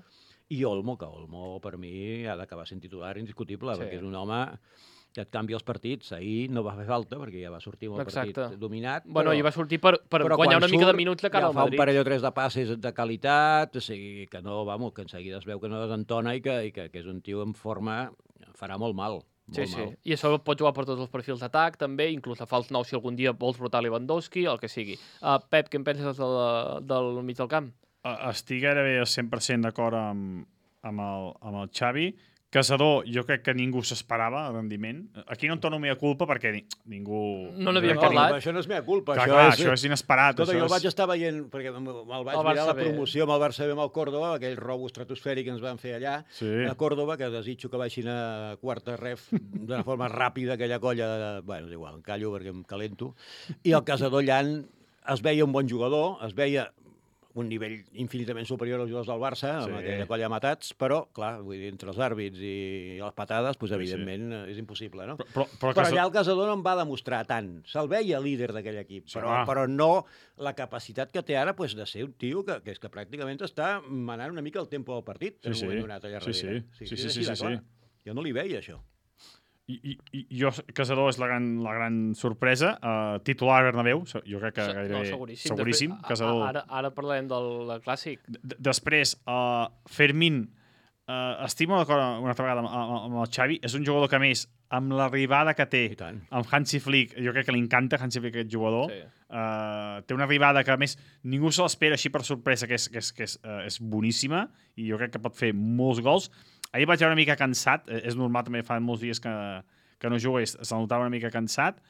Speaker 5: I Olmo, que Olmo per mi ha d'acabar sent titular indiscutible,
Speaker 2: Sí.
Speaker 5: perquè és un home que et canvia els partits. Ahir no va fer falta, perquè ja va sortir amb el
Speaker 2: Exacte.
Speaker 5: partit dominat.
Speaker 2: Bueno, i va sortir per, per
Speaker 5: però
Speaker 2: guanyar
Speaker 5: quan
Speaker 2: una mica de
Speaker 5: surt,
Speaker 2: minuts de cara
Speaker 5: ja
Speaker 2: al
Speaker 5: fa
Speaker 2: Madrid.
Speaker 5: un parell o tres de passes de qualitat, o sigui, que no, vamos, que en seguida es veu que no desentona i que, i que, que és un tio en forma, farà molt mal. Molt
Speaker 2: Sí, sí.
Speaker 5: mal.
Speaker 2: I això pot jugar per tots els perfils d'atac, també, inclús a fals nou si algun dia vols brotar Lewandowski, el que sigui. Uh, Pep, què en penses del, del mig del camp?
Speaker 4: Uh, estic gairebé al cent per cent d'acord amb, amb, el, amb el Xavi. Casador, jo crec que ningú s'esperava el rendiment. Aquí no em torno meva culpa perquè ni, ningú...
Speaker 2: No n'havíem
Speaker 5: No,
Speaker 2: parlat.
Speaker 5: això no és meva culpa.
Speaker 4: Clar,
Speaker 5: això,
Speaker 4: clar,
Speaker 5: és,
Speaker 4: això és inesperat.
Speaker 5: Escolta,
Speaker 4: això
Speaker 5: jo el
Speaker 4: és...
Speaker 5: vaig estar veient, perquè me'l vaig
Speaker 2: El
Speaker 5: mirar
Speaker 2: Barça
Speaker 5: la
Speaker 2: B.
Speaker 5: promoció amb el Barça B amb el Córdoba, aquell robo estratosfèric que ens van fer allà,
Speaker 4: Sí.
Speaker 5: a Córdoba, que desitjo que baixin a quarta ref d'una forma ràpida, aquella colla de... Bueno, és igual, em callo perquè em calento. I el Casador Llan es veia un bon jugador, es veia un nivell infinitament superior als jugadors del Barça, amb
Speaker 4: Sí.
Speaker 5: aquella colla de matats, però, clar, vull dir, entre els àrbits i les patades, doncs,
Speaker 4: Sí, sí.
Speaker 5: evidentment, és impossible, no?
Speaker 4: Però, però, però,
Speaker 5: Però
Speaker 4: Casador-
Speaker 5: allà el Casador no em va demostrar tant. Se'l veia líder d'aquell equip,
Speaker 4: Sí,
Speaker 5: però,
Speaker 4: home.
Speaker 5: però no la capacitat que té ara pues, de ser un tio que, que és que pràcticament està manant una mica el tempo del partit en
Speaker 4: Sí,
Speaker 5: un moment
Speaker 4: sí.
Speaker 5: donat allà
Speaker 4: Sí,
Speaker 5: darrere.
Speaker 4: sí.
Speaker 5: Sí,
Speaker 4: Sí,
Speaker 5: és
Speaker 4: sí,
Speaker 5: així
Speaker 4: sí,
Speaker 5: de
Speaker 4: sí,
Speaker 5: clar.
Speaker 4: sí.
Speaker 5: Jo no li veia, això.
Speaker 4: I, i, i jo, Casador és la gran, la gran sorpresa. Uh, titular Bernabéu, so- jo crec que
Speaker 2: Se-
Speaker 4: gairebé...
Speaker 2: no, seguríssim.
Speaker 4: Seguríssim,
Speaker 2: Després,
Speaker 4: Casador.
Speaker 2: a- Ara, ara parlarem del clàssic.
Speaker 4: D Després, uh, Fermín, uh, estic molt d'acord una altra vegada amb, amb, amb el Xavi, és un jugador que, a més, amb l'arribada que té,
Speaker 5: I tant.
Speaker 4: amb Hansi Flick, jo crec que li encanta Hansi Flick, aquest jugador.
Speaker 2: Sí.
Speaker 4: Uh, té una arribada que, a més, ningú se l'espera així per sorpresa, que és, que és, que és, uh, és boníssima, i jo crec que pot fer molts gols. Ahir vaig veure una mica cansat, eh, és normal, també fa molts dies que, que no juga, i se notava una mica cansat.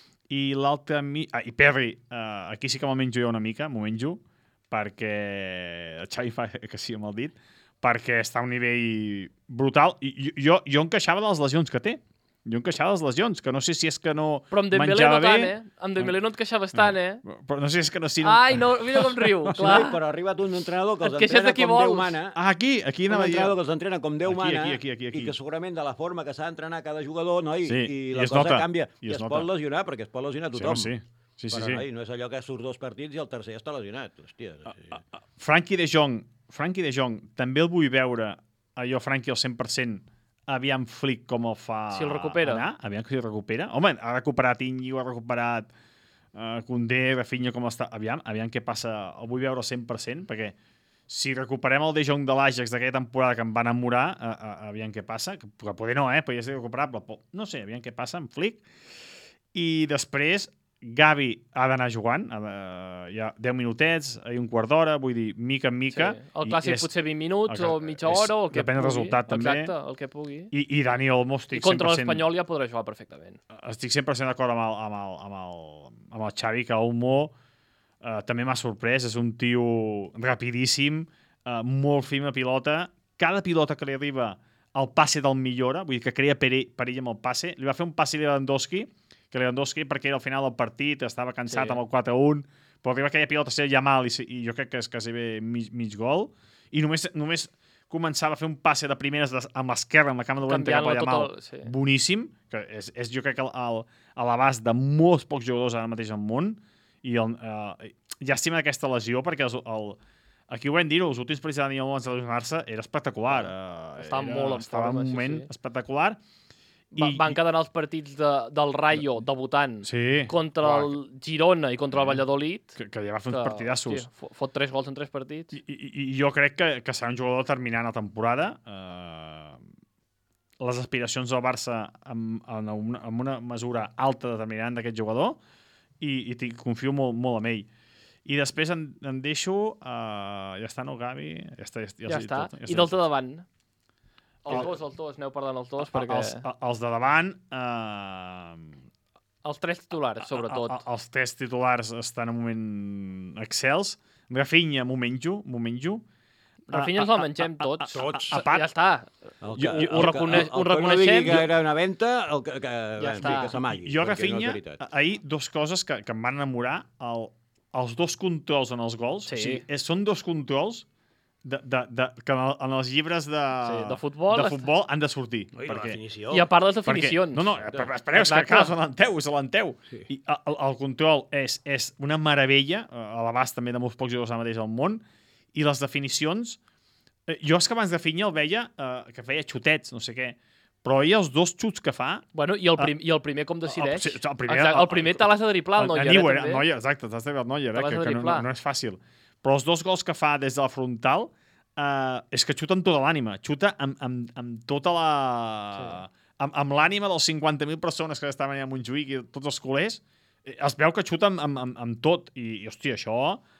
Speaker 4: I l'altre... Mi... Ah, i Perry, uh, aquí sí que me'l menjo jo una mica, m'ho menjo, perquè el Xavi fa que sí amb el dit, perquè està a un nivell brutal. I jo, jo encaixava de les lesions que té. Jo encaixava les lesions, que no sé si és que no
Speaker 2: Però amb Dembélé
Speaker 4: menjava
Speaker 2: no tant,
Speaker 4: bé.
Speaker 2: eh? Amb Dembélé no et queixaves tant, eh?
Speaker 4: Però no sé si és que no... Si no...
Speaker 2: Ai, no, mira com riu,
Speaker 5: Sí,
Speaker 2: clar.
Speaker 5: però ha arribat un entrenador que
Speaker 2: Et
Speaker 5: els
Speaker 2: queixes
Speaker 5: entrena
Speaker 2: de qui
Speaker 5: com Déu
Speaker 2: vols.
Speaker 5: mana,
Speaker 4: Ah, aquí, aquí
Speaker 5: un
Speaker 4: anava a dir...
Speaker 5: entrenador que els entrena com Déu
Speaker 4: Aquí,
Speaker 5: mana,
Speaker 4: aquí, aquí, aquí, aquí.
Speaker 5: i que segurament de la forma que s'ha d'entrenar cada jugador, no? I,
Speaker 4: Sí,
Speaker 5: i
Speaker 4: i
Speaker 5: la
Speaker 4: es
Speaker 5: cosa
Speaker 4: nota,
Speaker 5: canvia.
Speaker 4: i
Speaker 5: I
Speaker 4: es
Speaker 5: es
Speaker 4: nota.
Speaker 5: pot lesionar, perquè es pot lesionar
Speaker 4: Sí,
Speaker 5: tothom.
Speaker 4: home, sí. Sí, sí,
Speaker 5: però,
Speaker 4: sí.
Speaker 5: noi, no és allò que surt dos partits i el tercer està lesionat. Hòstia, sí.
Speaker 4: Frankie de Jong, Frankie de Jong, també el vull veure, allò Frankie al cent per cent, aviam Flick com el fa
Speaker 2: Si el recupera.
Speaker 4: anar, aviam si el recupera. Home, ha recuperat Íñigo, ha recuperat uh, Koundé, Rafinha, com està. Aviam, aviam què passa, el vull veure al cent per cent, perquè si recuperem el de Jong de l'Ajax d'aquella temporada que em va enamorar, uh, uh, aviam què passa, que, que poder no, eh, podria ser recuperable, però no sé, aviam què passa amb Flick. I després, Gavi ha d'anar jugant, ha de, hi ha deu minutets, hi ha un quart d'hora, vull dir, mica en mica.
Speaker 2: Sí. El clàssic
Speaker 4: I és-
Speaker 2: potser vint minuts
Speaker 4: el-
Speaker 2: o mitja
Speaker 4: és-
Speaker 2: hora o el que
Speaker 4: depèn del
Speaker 2: pugui.
Speaker 4: resultat, també.
Speaker 2: Exacte, el que pugui.
Speaker 4: I, i Dani Olmo estic
Speaker 2: I contra
Speaker 4: cent per cent
Speaker 2: l'Espanyol ja podrà jugar perfectament.
Speaker 4: estic cent per cent d'acord amb, el, amb, el, amb, el, amb el Xavi, que Olmo eh, també m'ha sorprès, és un tio rapidíssim, eh, molt firme a pilota, cada pilota que li arriba el passe del millora, vull dir que crea perill, perill amb el passe, li va fer un passe a Lewandowski, que Lewandowski perquè era al final del partit, estava cansat
Speaker 2: Sí.
Speaker 4: amb el quatre a un, però arriba aquella pilota a ser Yamal i, i jo crec que és quasi bé mig, mig gol, i només, només començava a fer un passe de primeres de, amb l'esquerra, amb la cama dolenta cap a
Speaker 2: Canviant-la
Speaker 4: Yamal,
Speaker 2: tot el- sí.
Speaker 4: boníssim, que és, és jo crec que el, el, a l'abast de molts pocs jugadors ara mateix al món, i el, eh, llàstima d'aquesta lesió, perquè els, el, aquí ho vam dir, els últims partits de Dani Olmo abans de lesionar-se era espectacular. Eh,
Speaker 2: Estava
Speaker 4: era,
Speaker 2: molt en
Speaker 4: estava
Speaker 2: forma,
Speaker 4: en un
Speaker 2: sí,
Speaker 4: moment
Speaker 2: sí.
Speaker 4: espectacular.
Speaker 2: Va, van quedar els partits de, del Rayo debutant
Speaker 4: Sí.
Speaker 2: contra
Speaker 4: Uah,
Speaker 2: el Girona i contra el Valladolid.
Speaker 4: Que, que ja va fer uns partidassos.
Speaker 2: hòstia, fot, fot tres gols en tres partits.
Speaker 4: I, i, I jo crec que, que serà un jugador determinant a temporada. Eh, les aspiracions del Barça en, en, una, en una mesura alta determinant d'aquest jugador i, i tinc, confio molt, molt en ell. I després en, en deixo... Uh, ja està, no, Gavi? Ja està. Ja,
Speaker 2: Ja, ja està.
Speaker 4: Tot, ja
Speaker 2: I dels de davant? Els
Speaker 4: El-
Speaker 2: dos, els dos, aneu parlant els dos, perquè...
Speaker 4: Els, els de davant... Eh,
Speaker 2: Els tres titulars, sobretot.
Speaker 4: a- a- els tres titulars estan en un moment excels. Rafinha, m'ho menjo, m'ho menjo.
Speaker 2: Rafinha ens el mengem tots.
Speaker 5: tots.
Speaker 2: A part, ja està.
Speaker 5: El
Speaker 4: Jo-
Speaker 5: que,
Speaker 4: ho
Speaker 5: el
Speaker 2: reconeix-
Speaker 5: que,
Speaker 2: ho
Speaker 5: el, el que no
Speaker 2: reconeixem.
Speaker 5: digui que era una venta, el que, que,
Speaker 2: Ja
Speaker 5: en
Speaker 2: està.
Speaker 5: fi, que s'amagui.
Speaker 4: Jo,
Speaker 5: perquè
Speaker 4: Rafinha,
Speaker 5: no és veritat.
Speaker 4: ahir dos coses que, que em van enamorar. El, els dos controls en els gols.
Speaker 2: Sí.
Speaker 4: O sigui, és, són dos controls de, de, de, que en, el, en els llibres de,
Speaker 2: Sí, de futbol
Speaker 4: de
Speaker 2: està-
Speaker 4: futbol han de sortir.
Speaker 5: Oi, la
Speaker 4: perquè,
Speaker 5: definició.
Speaker 2: I a part les
Speaker 4: perquè,
Speaker 2: definicions.
Speaker 4: no, no, però espereu, és que
Speaker 2: Exacte.
Speaker 4: clar, és l'enteu, és l'enteu.
Speaker 5: Sí.
Speaker 4: I el, el control és, és una meravella, a l'abast també de molts pocs jugadors ara mateix al món, i les definicions Eh, jo és que abans de Finya el veia eh, que feia xutets, no sé què, però ell els dos xuts que fa...
Speaker 2: Bueno, i el, prim, uh, i el primer com decideix?
Speaker 4: El, el primer,
Speaker 2: exacte, el primer te l'has de driblar, el Neuer, eh,
Speaker 4: Neuer,
Speaker 2: també.
Speaker 4: Neuer, exacte, t'has de driblar el Neuer, eh, que, que no, no, no és fàcil. Però els dos gols que fa des de la frontal eh, és que xuta amb tota l'ànima, xuta amb, amb, amb tota la... Sí. Amb, amb l'ànima dels cinquanta mil persones que estaven allà a Montjuïc i tots els culers, eh, es veu que xuta amb, amb, amb, amb tot. I, i hòstia, això...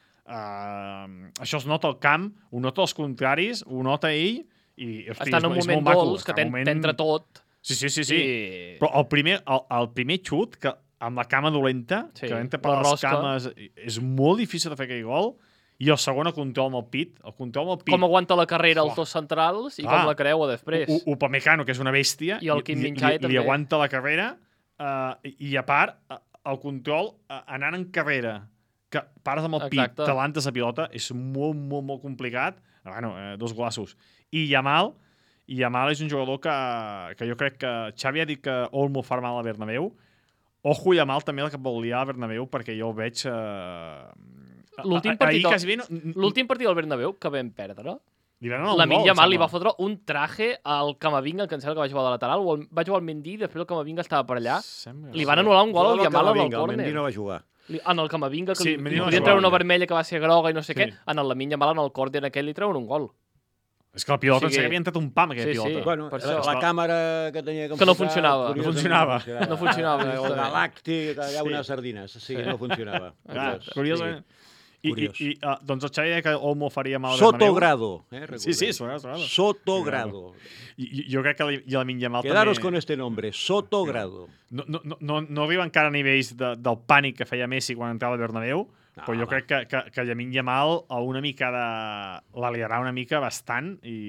Speaker 4: Eh, això es nota al camp, ho nota els contraris, ho nota ell, i hòstia,
Speaker 2: està en un moment dolç, que t'entra moment... tot.
Speaker 4: Sí, sí, sí. sí.
Speaker 2: I...
Speaker 4: Però el primer, el, el primer xut, que amb la cama dolenta, sí, que entra per les rosca. Cames, és molt difícil de fer aquell gol, i el segon a control amb el pit. El control amb el pit.
Speaker 2: Com aguanta la carrera els dos centrals i ah, com la creua després.
Speaker 4: U, Upamecano, que és una bèstia,
Speaker 2: i el Kim Min-jae
Speaker 4: li, li aguanta la carrera, uh, i a part, el control uh, anant en carrera, que pares amb el Exacte. Pit, t'alantes la pilota, és molt, molt, molt complicat. Bueno, eh, dos golaços. I Yamal, i Yamal és un jugador que, que jo crec que Xavi ha dit que Olmo fa mal a Bernabéu. Ojo Yamal també el que vol liar a Bernabéu, perquè jo el veig... Eh,
Speaker 2: l'últim partit, no, l'últim partit del Bernabéu que vam perdre, Lamine Yamal li va fotre un traje al Camavinga, que em sembla que va jugar de lateral, o va jugar al Mendy, després el Camavinga estava per allà. Sembla li van anul·lar un gol al Yamal al córner.
Speaker 5: El Mendy no va jugar.
Speaker 2: En el Camavinga, que
Speaker 4: sí,
Speaker 2: li, li podien treure una vermella que va ser groga i no sé sí. què, en el Lamine Yamal, en el córner aquell, li treuen un gol.
Speaker 4: És que la pilota, o sigui, que havia entrat un pam, aquella sí, pilota.
Speaker 5: Sí. Bueno, la, la càmera que tenia que,
Speaker 2: que no funcionava.
Speaker 4: No funcionava.
Speaker 2: No funcionava.
Speaker 5: El galàctic, allà sí. unes sardines. Sí, sí. No funcionava.
Speaker 4: Ah, curiosament. Sí. I, i, i uh, doncs el Xavi deia que Olmo faria mal al
Speaker 5: Sotogrado. Eh,
Speaker 4: sí, sí, Sotogrado.
Speaker 5: Sotogrado.
Speaker 4: I, jo crec que Lamine Yamal també...
Speaker 5: Quedaros con este nombre, Sotogrado.
Speaker 4: No, no, no, no arriba encara a nivells de, del pànic que feia Messi quan entrava al Bernabéu, no, però jo va. crec que, que, que Lamine Yamal una mica de... l'aliarà una mica bastant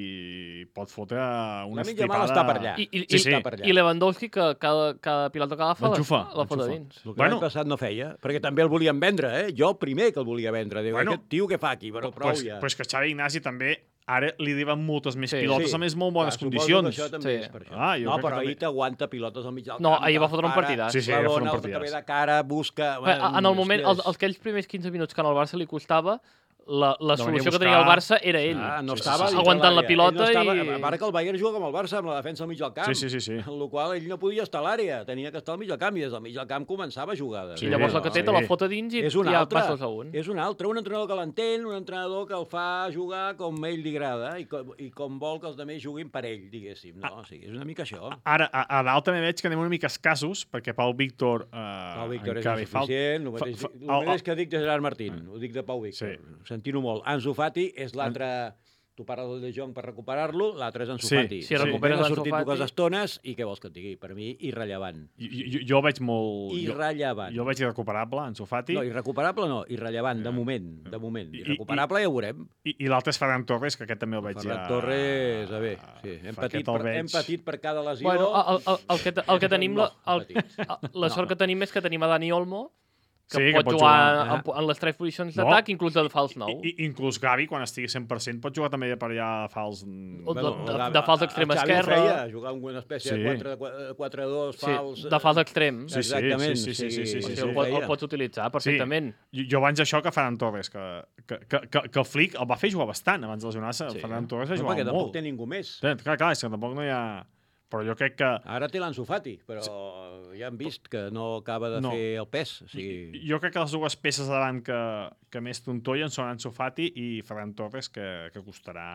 Speaker 4: i pot fotre una
Speaker 5: Lamine
Speaker 4: estripada...
Speaker 5: Yamal està per allà.
Speaker 2: I, i,
Speaker 4: sí, sí.
Speaker 2: està per allà. I Lewandowski, que cada, cada pilota que agafa la, la fota dins.
Speaker 5: El que bueno, l'any passat no feia, perquè també el volien vendre, eh? Jo primer que el volia vendre. Diu, bueno, aquest tio què fa aquí? Però prou
Speaker 4: pues,
Speaker 5: ja.
Speaker 4: Pues que Xavi Ignasi també ara li arriben moltes més sí, pilotes
Speaker 5: sí.
Speaker 4: a més molt bones
Speaker 5: Clar,
Speaker 4: condicions.
Speaker 5: Això també
Speaker 2: sí.
Speaker 5: és per això.
Speaker 4: Ah,
Speaker 5: no, però ahir t'aguanta pilotes al mig del camp.
Speaker 2: No, ahir va fotre un partidàs.
Speaker 4: Sí, sí,
Speaker 5: la
Speaker 4: va
Speaker 5: dona,
Speaker 4: fotre un
Speaker 5: partidàs. El que ve de cara, busca...
Speaker 2: Bé, en el moment, els, els aquells primers quinze minuts que al Barça li costava, la, la
Speaker 4: no
Speaker 2: solució
Speaker 4: buscar...
Speaker 2: que tenia el Barça era ell.
Speaker 5: Ah, no
Speaker 2: sí,
Speaker 5: estava
Speaker 2: sí, sí. aguantant la pilota
Speaker 5: no estava,
Speaker 2: i...
Speaker 5: A part que el Bayern juga com el Barça, amb la defensa al mig del camp.
Speaker 4: Sí, sí, sí. sí.
Speaker 5: En la qual ell no podia estar a l'àrea, tenia que estar al mig del camp, i des del mig del camp començava jugades.
Speaker 2: Sí, llavors el que té te la fota dins i
Speaker 5: és un
Speaker 2: ja
Speaker 5: altre,
Speaker 2: passa el segon.
Speaker 5: És un altre, un entrenador que l'entén, un entrenador que el fa jugar com a ell li agrada i com, i com vol que els altres juguin per ell, diguéssim. No? O sigui, és una mica això.
Speaker 4: Ara, a, a dalt també veig que anem una mica escassos, perquè Pau Víctor... Eh,
Speaker 5: Pau Víctor és insuficient, el mateix, fa, fa, el mateix que dic de Gerard Martín, ho dic de Pau Víctor. Sí. Sentint-ho molt. Ansu Fati és l'altre... Tu parles del De Jong per recuperar-lo, l'altre és Ansu Fati.
Speaker 2: Sí, si recuperes
Speaker 5: Ansu
Speaker 2: Fati...
Speaker 5: Ha sortit poques estones i què vols que et digui? Per mi, irrellevant.
Speaker 4: Jo, jo, jo veig molt...
Speaker 5: Irrellevant.
Speaker 4: Jo, jo veig irrecuperable, Ansu Fati.
Speaker 5: No, irrecuperable no, irrellevant, de moment, de moment. Irrecuperable I, ja ho veurem.
Speaker 4: I, i l'altre és Ferran Torres, que aquest també el veig
Speaker 5: Ferran
Speaker 4: ja...
Speaker 5: Torres, a ver, sí. Hem, patit per, veig... hem patit per cada lesió.
Speaker 2: Bueno, el, el, el, que, el que tenim... La, el, la sort que tenim és que tenim a Dani Olmo, que sí, pot, que pot jugar, jugar en, en les tres posicions d'atac, no. inclús de fals nou.
Speaker 4: I, i, inclús Gavi, quan estigui cent per cent, pot jugar també per allà a fals...
Speaker 2: O de, de, de, de fals extrem esquerra.
Speaker 5: Feia, jugar en una espècie sí. de quatre dos fals...
Speaker 2: Sí, de fals extrem.
Speaker 4: Sí, sí,
Speaker 5: exactament.
Speaker 4: Sí, sí, sí, sí, sí, sí, sí, sí.
Speaker 2: El, pot, el pots utilitzar perfectament.
Speaker 4: Sí. Jo abans d'això que Ferran Torres, que, que, que, que, que el Flick el va fer jugar bastant abans de lesionar-se. Sí. Ferran Torres va jugar
Speaker 5: no,
Speaker 4: molt.
Speaker 5: Perquè tampoc té ningú més.
Speaker 4: Clar, clar, és que tampoc no hi ha... Però jo crec que...
Speaker 5: Ara té l'Ansu Fati, però sí. ja hem vist que no acaba de no. fer el pes. O sigui...
Speaker 4: Jo crec que les dues peces davant que, que més tontollen són Ansu Fati i Ferran Torres, que, que costarà...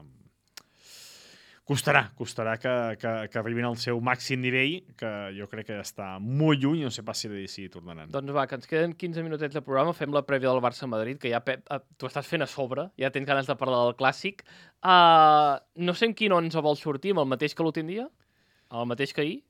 Speaker 4: Costarà, costarà que, que, que arribin al seu màxim nivell, que jo crec que està molt lluny, no sé pas si, si tornaran.
Speaker 2: Doncs va, que ens queden quinze minutets de programa, fem la prèvia del Barça-Madrid, que ja, Pep, tu estàs fent a sobre, ja tens ganes de parlar del clàssic. Uh, no sé en quin onze vols sortir, amb el mateix que l'últim dia? El mateix que ahir?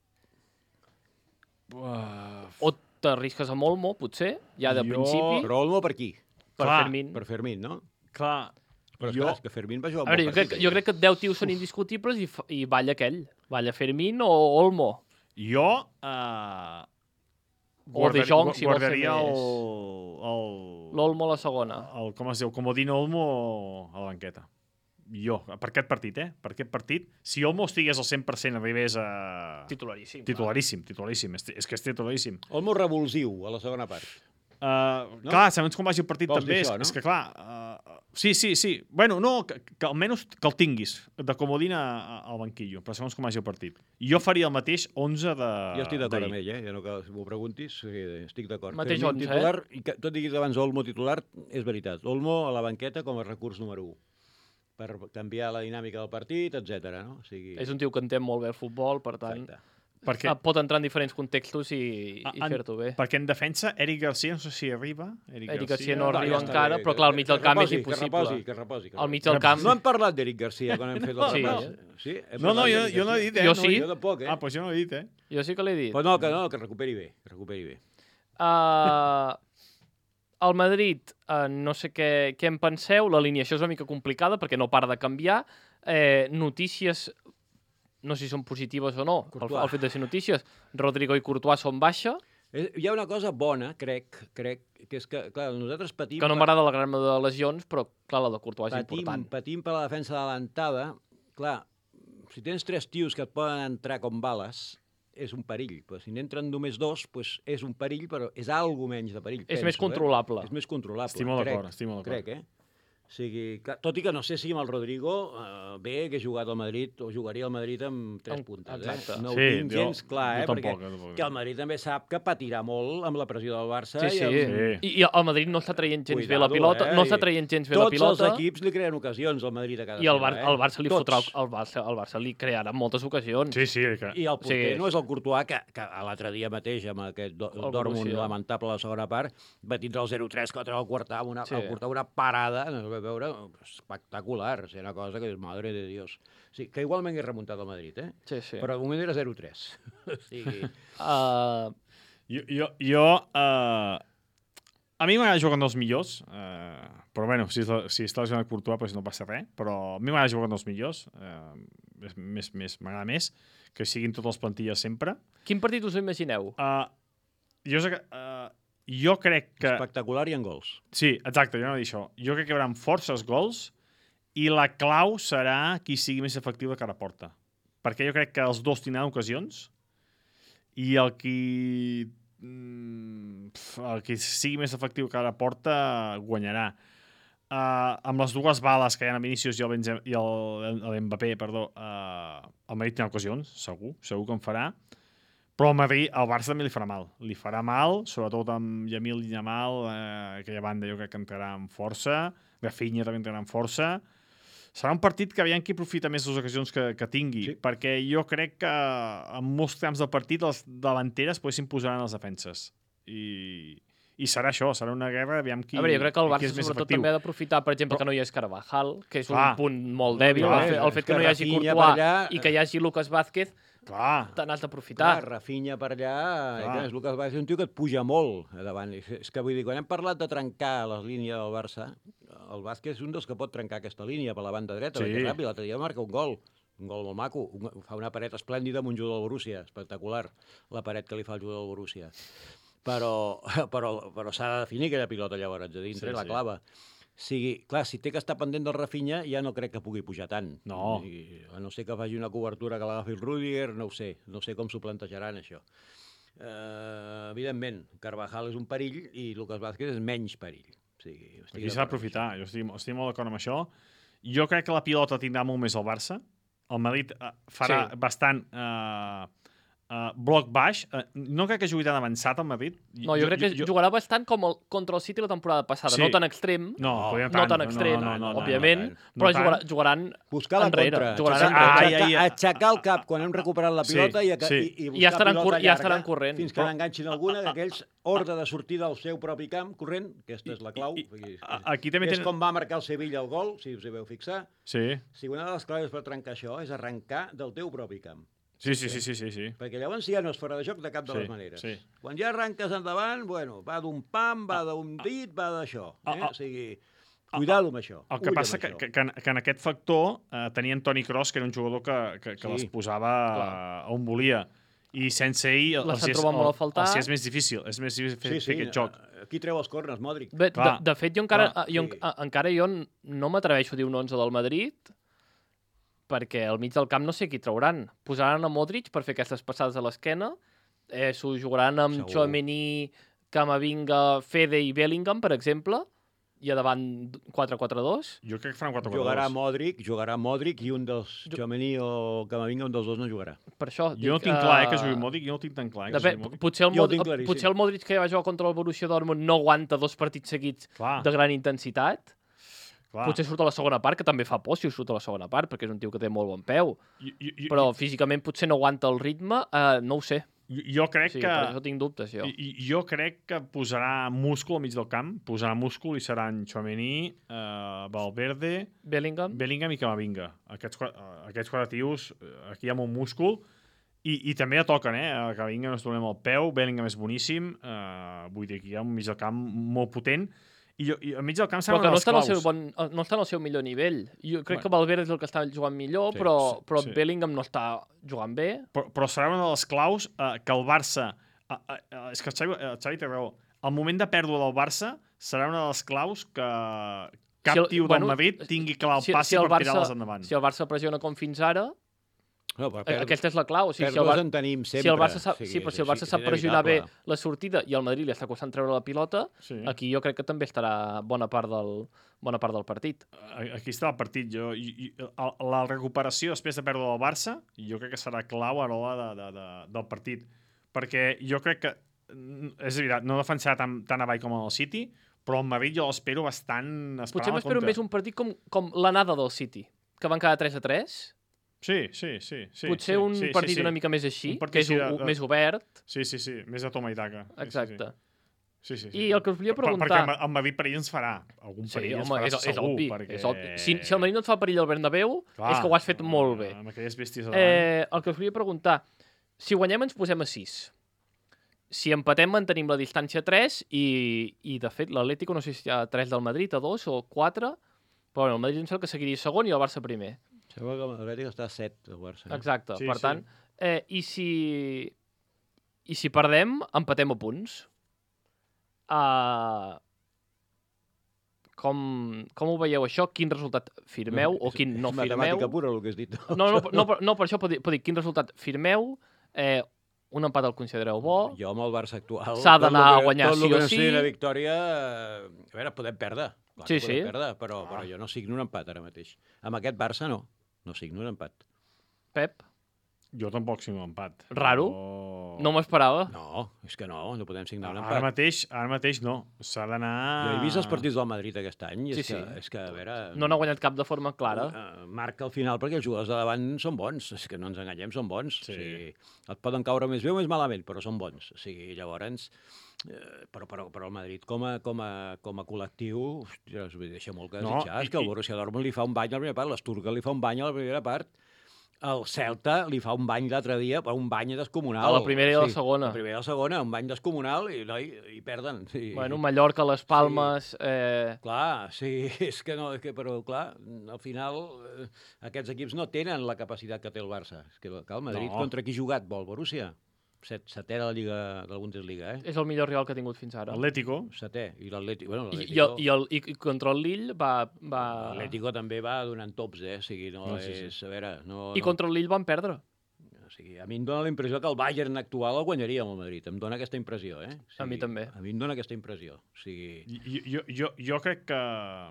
Speaker 2: Uh... O t'arrisques amb Olmo, potser, ja de jo... principi?
Speaker 5: Però Olmo per qui?
Speaker 2: Per
Speaker 4: Clar,
Speaker 2: Fermín.
Speaker 5: Per Fermín, no?
Speaker 4: Clar.
Speaker 5: Però jo... és que Fermín va jugar
Speaker 2: a veure,
Speaker 5: molt
Speaker 2: jo crec, jo crec que deu tios són indiscutibles i, i balla aquell. Balla Fermín o Olmo.
Speaker 4: Jo... Uh...
Speaker 2: O De Jong, si vols ser més. L'Olmo a la segona.
Speaker 4: El, com es diu? Comodín Olmo a la banqueta. Jo, per aquest partit, eh? Per aquest partit, si Olmo estigués al cent per cent arribés a...
Speaker 2: Titularíssim.
Speaker 4: Titularíssim, titularíssim. És, és que és titularíssim.
Speaker 5: Olmo revulsiu a la segona part.
Speaker 4: Uh, no? Clar, segons com vagi el partit
Speaker 5: Vols
Speaker 4: també,
Speaker 5: això,
Speaker 4: és,
Speaker 5: no?
Speaker 4: és que clar, uh, Sí, sí, sí. Bueno, no, que, que almenys que el tinguis de comodín al banquillo, però segons com hagi el partit. Jo faria el mateix onze de...
Speaker 5: Jo estic d'acord amb ell, eh? Ja no cal que m'ho preguntis, sí, estic d'acord.
Speaker 2: Mateix
Speaker 5: Per mi,
Speaker 2: onze,
Speaker 5: titular,
Speaker 2: eh?
Speaker 5: I que, tot i que abans Olmo titular, és veritat. Olmo a la banqueta com a recurs número u, per canviar la dinàmica del partit, etcètera. No? O sigui...
Speaker 2: És un tio que entén molt bé el futbol, per tant,
Speaker 5: Exacte.
Speaker 4: Perquè,
Speaker 2: pot entrar en diferents contextos i, i
Speaker 4: en-
Speaker 2: fer-t'ho bé.
Speaker 4: perquè en defensa, Eric Garcia, no sé si arriba. Eric,
Speaker 2: Eric Garcia no
Speaker 5: Va,
Speaker 2: arriba
Speaker 5: ja està
Speaker 2: encara,
Speaker 5: bé,
Speaker 2: però
Speaker 5: que-
Speaker 2: clar, al mig
Speaker 5: que
Speaker 2: del camp és
Speaker 5: reposi,
Speaker 2: impossible.
Speaker 5: Que reposi, que reposi. Que
Speaker 2: Al mig
Speaker 5: reposi.
Speaker 2: del camp...
Speaker 5: No hem parlat d'Eric Garcia quan hem fet el
Speaker 2: Sí.
Speaker 5: repàs. Sí? Hem
Speaker 4: No, no,
Speaker 5: parlat
Speaker 4: jo,
Speaker 5: d'Eric
Speaker 4: jo no he
Speaker 5: Garcia.
Speaker 4: dit, eh?
Speaker 2: Jo
Speaker 4: no,
Speaker 2: sí.
Speaker 5: Jo tampoc, eh?
Speaker 4: Ah, doncs jo no he dit, eh?
Speaker 2: Jo sí que l'he dit.
Speaker 5: Però no, que no, que recuperi bé. Que recuperi bé.
Speaker 2: Uh, el Madrid, uh, no sé què, què en penseu, l'alineació és una mica complicada perquè no para de canviar. Eh, notícies, no sé si són positives o no, el,
Speaker 5: Courtois.
Speaker 2: el fet de ser notícies. Rodrigo i Courtois són baixa,
Speaker 5: Eh, Hi ha una cosa bona, crec, crec, que és que, clar, nosaltres patim...
Speaker 2: que no
Speaker 5: per-
Speaker 2: m'agrada la gran de lesions, però clar, la de Courtois és
Speaker 5: patim,
Speaker 2: important.
Speaker 5: patim per la defensa adelantada. Clar, si tens tres tios que et poden entrar com bales, és un perill. Però si n'entren només dos, pues és un perill, però és algo menys de perill.
Speaker 2: És
Speaker 5: penso,
Speaker 2: més controlable.
Speaker 5: Eh? És més controlable,
Speaker 4: Estic molt
Speaker 5: crec.
Speaker 4: d'acord, estic molt d'acord.
Speaker 5: Crec, eh? O sigui, clar, tot i que no sé si amb el Rodrigo eh, bé que he jugat al Madrid o jugaria al Madrid amb tres
Speaker 2: Amb-
Speaker 5: puntes.
Speaker 2: exacte.
Speaker 5: Eh? No ho
Speaker 4: Sí,
Speaker 5: tinc
Speaker 4: jo-
Speaker 5: gens clar,
Speaker 4: jo
Speaker 5: eh?
Speaker 4: tampoc,
Speaker 5: Perquè
Speaker 4: jo tampoc.
Speaker 5: que el Madrid també sap que patirà molt amb la pressió del Barça.
Speaker 2: Sí, sí.
Speaker 5: I amb...
Speaker 4: Sí.
Speaker 2: I, I el Madrid no està traient gens bé la
Speaker 5: Cuidado,
Speaker 2: pilota,
Speaker 5: eh?
Speaker 2: no està traient gens bé la
Speaker 5: Tots
Speaker 2: pilota.
Speaker 5: els equips li creen ocasions al Madrid a cada
Speaker 2: I el,
Speaker 5: seva,
Speaker 2: Bar
Speaker 5: eh?
Speaker 2: el Barça li
Speaker 5: Tots.
Speaker 2: fotrà... El Barça, el Barça li crearà moltes ocasions.
Speaker 4: Sí, sí. Que...
Speaker 5: I el porter
Speaker 2: Sí.
Speaker 5: no és el Courtois, que, que a l'altre dia mateix, amb aquest do,
Speaker 2: El
Speaker 5: Dortmund
Speaker 2: Borussia.
Speaker 5: lamentable a la segona part, va tindre el zero tres contra el Quartà, amb una,
Speaker 2: Sí.
Speaker 5: el Quartà una parada, no es va veure, espectacular, o sigui, una cosa que és madre de Dios. Sí, que igualment he remuntat al Madrid, eh?
Speaker 2: Sí, sí.
Speaker 5: Però de moment era zero tres. O sigui,
Speaker 2: Uh,
Speaker 4: Jo, jo, jo uh, a mi m'agrada jugar amb els millors, uh, però bueno, si, si està lesionat Courtois pues no passa res, però a mi m'agrada jugar amb els millors, uh, és, més, més, m'agrada més que siguin totes les plantilles sempre.
Speaker 2: quin partit us imagineu?
Speaker 4: Uh, jo, sé que, uh, jo crec que...
Speaker 5: espectacular i en gols.
Speaker 4: Sí, exacte, jo no dir això. Jo crec que hi haurà forces gols i la clau serà qui sigui més efectiu de cara a porta. Perquè jo crec que els dos tindran ocasions i el qui, mm, el qui sigui més efectiu de cara a porta guanyarà. Uh, amb les dues bales que hi ha a Vinícius i el, Benzema, i el, el Mbappé, perdó, uh, el Madrid tindrà ocasions, segur, segur que en farà. Però al Madrid, al Barça també li farà mal. Li farà mal, sobretot amb Yamil Yamal, eh, aquella banda jo crec que entrarà amb força, Rafinha també entrarà amb força. Serà un partit que aviam qui aprofita més les ocasions que, que tingui,
Speaker 5: Sí.
Speaker 4: perquè jo crec que en molts trams del partit les delanteres poden imposar les defenses. I, I serà això, serà una guerra, aviam qui,
Speaker 2: A veure, jo crec que el
Speaker 4: qui
Speaker 2: Barça
Speaker 4: és més
Speaker 2: sobretot
Speaker 4: efectiu.
Speaker 2: també ha d'aprofitar, per exemple,
Speaker 4: Però-
Speaker 2: que no hi ha Carvajal, que és
Speaker 4: Clar.
Speaker 2: un punt molt dèbil.
Speaker 5: Clar,
Speaker 2: el, fet, el
Speaker 5: és
Speaker 2: fet que
Speaker 5: que
Speaker 2: no hi hagi
Speaker 5: Rafinha per
Speaker 2: Courtois
Speaker 5: allà-
Speaker 2: i que hi hagi Lucas Vázquez,
Speaker 4: Clar,
Speaker 2: te n'has d'aprofitar.
Speaker 5: Clar, Rafinha per allà,
Speaker 4: Clar.
Speaker 5: és Lucas Vázquez, un tio que et puja molt a davant. És és que vull dir, quan hem parlat de trencar les línies del Barça, el Vázquez és un dels que pot trencar aquesta línia per la banda dreta,
Speaker 4: Sí.
Speaker 5: perquè ràpid, l'altre dia marca un gol, un gol molt maco, un, fa una paret esplèndida amb un jugador del Borussia, espectacular, la paret que li fa el jugador del Borussia. Però, però, però s'ha de definir aquella pilota llavors, a dintre,
Speaker 4: Sí,
Speaker 5: la
Speaker 4: sí.
Speaker 5: clava. sigui, clar, si té que estar pendent del Rafinha, ja no crec que pugui pujar tant.
Speaker 4: No.
Speaker 5: I, a no ser que faci una cobertura que l'agafi el Rüdiger, no ho sé, no sé com s'ho plantejaran, això. Uh, evidentment, Carvajal és un perill i Lucas Vázquez és menys perill. O sigui, estic
Speaker 4: Aquí s'ha
Speaker 5: d'acord
Speaker 4: d'aprofitar, jo estic, estic molt d'acord amb això. Jo crec que la pilota tindrà molt més el Barça. El Madrid eh, farà
Speaker 2: Sí.
Speaker 4: bastant eh, eh, bloc baix. Eh, no crec que jugui tan avançat el Madrid.
Speaker 2: No, jo, crec que jo... jugarà bastant com el, contra el City la temporada passada.
Speaker 4: Sí.
Speaker 2: No tan extrem,
Speaker 4: No,
Speaker 5: No,
Speaker 4: podria
Speaker 2: no tan extrem,
Speaker 4: no, no, no,
Speaker 2: òbviament,
Speaker 5: no,
Speaker 4: no
Speaker 2: però
Speaker 4: tant.
Speaker 2: jugarà, jugaran
Speaker 5: Buscar la
Speaker 2: enrere.
Speaker 5: contra,
Speaker 2: Jugaran
Speaker 5: aixecar,
Speaker 2: enrere.
Speaker 4: Ai, ai,
Speaker 5: aixecar,
Speaker 4: ai.
Speaker 5: aixecar el cap quan hem recuperat la
Speaker 4: Sí,
Speaker 5: pilota i,
Speaker 4: sí.
Speaker 5: i, i buscar
Speaker 2: I ja estaran
Speaker 5: pilota
Speaker 2: cor- ja
Speaker 5: llarga
Speaker 2: estaran corrent.
Speaker 5: fins que
Speaker 4: Però-
Speaker 5: n'enganxin alguna d'aquells ordre de sortir del seu propi camp corrent, aquesta és la clau.
Speaker 4: I- i-
Speaker 5: Vull dir,
Speaker 4: a- aquí també
Speaker 5: és
Speaker 4: tenen-
Speaker 5: com va marcar el Sevilla el gol, si us hi veu fixar.
Speaker 4: Sí,
Speaker 5: Si una de les claves per trencar això és arrencar del teu propi camp.
Speaker 4: sí, sí, sí, sí, sí, sí.
Speaker 5: Perquè llavors ja no és fora de joc de cap de
Speaker 4: Sí,
Speaker 5: les maneres.
Speaker 4: sí.
Speaker 5: Quan ja arranques endavant, bueno, va d'un pam, va d'un dit, va d'això.
Speaker 4: Ah,
Speaker 5: Eh?
Speaker 4: ah.
Speaker 5: O sigui, cuidado amb això.
Speaker 4: El que
Speaker 5: ull
Speaker 4: passa
Speaker 5: amb
Speaker 4: que,
Speaker 5: això.
Speaker 4: que, que, en- que en aquest factor eh, tenien Toni Kroos, que era un jugador que, que, que
Speaker 5: Sí.
Speaker 4: les posava eh, on volia. I sense ell
Speaker 2: Les
Speaker 4: els
Speaker 2: han
Speaker 4: és,
Speaker 2: trobat molt a
Speaker 4: el-
Speaker 2: faltar.
Speaker 4: els és més difícil. És més difícil fer,
Speaker 5: Sí, sí,
Speaker 4: fer aquest joc.
Speaker 5: aquí treu els corners, Modric.
Speaker 2: Bé, de,
Speaker 4: Clar.
Speaker 2: de fet, jo encara,
Speaker 5: Clar,
Speaker 2: jo,
Speaker 5: sí.
Speaker 2: en- encara jo n- no m'atreveixo a dir un onze del Madrid perquè al mig del camp no sé qui trauran. Posaran a Modric per fer aquestes passades a l'esquena, eh, s'ho jugaran amb
Speaker 5: Segur.
Speaker 2: Tchouaméni, Camavinga, Fede i Bellingham, per exemple. i a davant quatre quatre dos.
Speaker 4: Jo crec que faran quatre quatre dos.
Speaker 5: Jugarà Modric, jugarà Modric i un dels Tchouaméni o Camavinga, un dels dos no jugarà.
Speaker 2: Per això
Speaker 4: Jo no
Speaker 2: dic,
Speaker 4: tinc clar eh,
Speaker 2: eh,
Speaker 4: que jugui Modric, jo no tinc tan clar. Eh, que
Speaker 2: Depèn,
Speaker 4: jugui Modric.
Speaker 2: potser, el
Speaker 5: Jo ho
Speaker 2: Mod
Speaker 5: tinc claríssim.
Speaker 2: potser el Modric que va jugar contra el Borussia Dortmund no aguanta dos partits seguits
Speaker 4: Clar,
Speaker 2: de gran intensitat.
Speaker 4: clar.
Speaker 2: Potser surt a la segona part, que també fa por si surt a la segona part, perquè és un tio que té molt bon peu.
Speaker 4: Jo, jo, jo,
Speaker 2: Però físicament potser no aguanta el ritme, eh, no ho sé.
Speaker 4: jo, jo crec
Speaker 2: Sí,
Speaker 4: que...
Speaker 2: per això tinc dubtes, jo.
Speaker 4: I, i- jo crec que posarà múscul al mig del camp, posarà múscul i seran Tchouaméni, eh, Valverde,
Speaker 2: Bellingham.
Speaker 4: Bellingham i Camavinga. Aquests, qua- eh, aquests quatre tios, eh, aquí hi ha molt múscul, i, i també ja toquen, eh? A Camavinga no es tornem al peu, Bellingham és boníssim, eh, vull dir, aquí hi ha un mig del camp molt potent, i, jo, i al mig del camp
Speaker 2: Però
Speaker 4: seran
Speaker 2: que no
Speaker 4: els
Speaker 2: està, en el
Speaker 4: claus.
Speaker 2: seu bon, no està en el seu millor nivell. Jo crec
Speaker 4: Bueno.
Speaker 2: que Valverde és el que està jugant millor,
Speaker 5: Sí,
Speaker 2: però,
Speaker 4: sí,
Speaker 2: però
Speaker 4: sí.
Speaker 2: Bellingham no està jugant bé.
Speaker 4: Però, però serà una de les claus eh, que el Barça... Eh, eh, eh, és que el Xavi, el Xavi té raó. El moment de pèrdua del Barça serà una de les claus que cap
Speaker 2: Si el-
Speaker 4: tio
Speaker 2: bueno,
Speaker 4: del Madrid tingui clar el
Speaker 2: si-
Speaker 4: passi
Speaker 2: si el
Speaker 4: per
Speaker 2: Barça-
Speaker 4: tirar-les endavant.
Speaker 2: Si el Barça pressiona com fins ara,
Speaker 5: No, però
Speaker 2: eh, aquesta és la clau. O sigui, si el,
Speaker 5: pèrdues
Speaker 2: Bar
Speaker 5: en tenim sempre.
Speaker 2: si el Barça sap,
Speaker 5: o sigui,
Speaker 2: sí, però
Speaker 5: és
Speaker 2: si el Barça
Speaker 5: així,
Speaker 2: sap
Speaker 5: és
Speaker 2: pressionar bé
Speaker 5: inevitable.
Speaker 2: la sortida i al Madrid li està costant treure la pilota,
Speaker 4: Sí.
Speaker 2: aquí jo crec que també estarà bona part del, bona part del partit.
Speaker 4: A- Aquí està el partit. Jo, i, i, el- la recuperació després de perdre el Barça, jo crec que serà clau a l'hora de, de, de, del partit. Perquè jo crec que, mm, és veritat, no defensarà tan, tan avall com el City, però el Madrid jo l'espero bastant...
Speaker 2: Potser m'espero més un partit com, com l'anada del City, que van quedar tres a tres.
Speaker 4: Sí, sí, sí. sí
Speaker 2: Potser
Speaker 4: sí,
Speaker 2: un
Speaker 4: sí,
Speaker 2: partit
Speaker 4: sí, sí.
Speaker 2: una mica més així,
Speaker 4: Un partit
Speaker 2: que és
Speaker 4: així
Speaker 2: un,
Speaker 4: de-
Speaker 2: un,
Speaker 4: de-
Speaker 2: més obert.
Speaker 4: Sí, sí, sí. Més de toma i taca. Sí,
Speaker 2: Exacte.
Speaker 4: Sí, sí, sí.
Speaker 2: I el que us volia
Speaker 4: Per-
Speaker 2: preguntar...
Speaker 4: Perquè el Madrid perill ens farà. Algun
Speaker 2: Sí,
Speaker 4: perill ens
Speaker 2: home,
Speaker 4: farà
Speaker 2: és, és
Speaker 4: segur.
Speaker 2: obvi.
Speaker 4: perquè...
Speaker 2: És obvi. Si, si el Madrid no et fa perill al Bernabéu,
Speaker 4: Clar,
Speaker 2: és que ho has fet molt bé.
Speaker 4: Amb aquelles bèsties davant.
Speaker 2: Eh, el que us volia preguntar, si guanyem ens posem a sis. Si empatem mantenim la distància a tres i, i de fet l'Atlético no sé si hi ha tres del Madrid, a dos o quatre, però bueno, el Madrid em sembla que seguiria segon i el Barça primer.
Speaker 5: Sembla que l'Atlètic està a set, el Barça. eh?
Speaker 2: Exacte,
Speaker 4: Sí,
Speaker 2: per
Speaker 4: sí.
Speaker 2: tant, eh, i si i si perdem, empatem a punts. Uh, com, com ho veieu això? Quin resultat firmeu o quin no
Speaker 5: és
Speaker 2: firmeu?
Speaker 5: matemàtica pura, el que has dit.
Speaker 2: No, no, no, per- no per això, pot dir, pot dir quin resultat firmeu, eh, un empat el considereu bo,
Speaker 5: Jo amb el Barça actual...
Speaker 2: S'ha
Speaker 5: tot
Speaker 2: d'anar
Speaker 5: el
Speaker 2: a
Speaker 5: que-
Speaker 2: guanyar
Speaker 5: tot
Speaker 2: sí
Speaker 5: el que
Speaker 2: o
Speaker 5: no sigui
Speaker 2: sí.
Speaker 5: una victòria... eh, A veure, podem perdre. Clar
Speaker 2: Sí,
Speaker 5: que podem
Speaker 2: sí.
Speaker 5: perdre, però, però jo no signo un empat ara mateix. Amb aquest Barça no. No signo un empat.
Speaker 2: Pep?
Speaker 4: Jo tampoc signo empat.
Speaker 2: Raro.
Speaker 4: Oh.
Speaker 2: No m'ho esperava.
Speaker 5: No, és que no, no podem signar un
Speaker 4: Ara
Speaker 5: empat.
Speaker 4: mateix, ara mateix no. S'ha d'anar...
Speaker 5: Jo he vist els partits del Madrid aquest any i
Speaker 2: Sí,
Speaker 5: és, que,
Speaker 2: sí.
Speaker 5: és que, a veure...
Speaker 2: No n'ha guanyat cap de forma clara.
Speaker 5: eh, Marca al final perquè els jugadors de davant són bons. És que no ens enganyem, són bons.
Speaker 4: Sí.
Speaker 5: O sigui, et poden caure més bé o més malament, però són bons. O sigui, llavors... Eh, però, però, però el Madrid com a, com a, com a col·lectiu ostres, vull dir, deixa molt que
Speaker 4: No,
Speaker 5: desitjar.
Speaker 4: i-
Speaker 5: És que el
Speaker 4: i-
Speaker 5: Borussia Dortmund li fa un bany a la primera part, l'Sturga li fa un bany a la primera part, el Celta li fa un bany l'altre dia, però un bany descomunal.
Speaker 2: A la primera i a la segona.
Speaker 5: La primera i la segona, un bany descomunal i, no, i, i perden. Sí.
Speaker 2: Bueno, Mallorca, Les Palmes... Eh,
Speaker 5: Clar, sí, és que no, és que, però clar, al final eh, aquests equips no tenen la capacitat que té el Barça. És que, que el Madrid,
Speaker 4: No.
Speaker 5: contra qui ha jugat vol Borussia? Set, setè de la Lliga, de la Bundesliga, eh?
Speaker 2: és el millor rival que ha tingut fins ara.
Speaker 4: Atlético.
Speaker 5: Setè, i l'Atlètic... Bueno,
Speaker 2: I, i, el, i, el, I contra el Lille va... va...
Speaker 5: L'Atlético també va donant tops, eh? O sigui, no,
Speaker 4: No,
Speaker 5: no
Speaker 4: sí, sí.
Speaker 5: és... A veure, no...
Speaker 2: I
Speaker 5: no,
Speaker 2: contra el Lille van perdre.
Speaker 5: O sigui, a mi em dóna la impressió que el Bayern actual el guanyaria amb el Madrid. Em dóna aquesta impressió, eh? O sigui,
Speaker 2: A mi també.
Speaker 5: A mi em dóna aquesta impressió. O sigui...
Speaker 4: Jo, jo, jo, jo crec que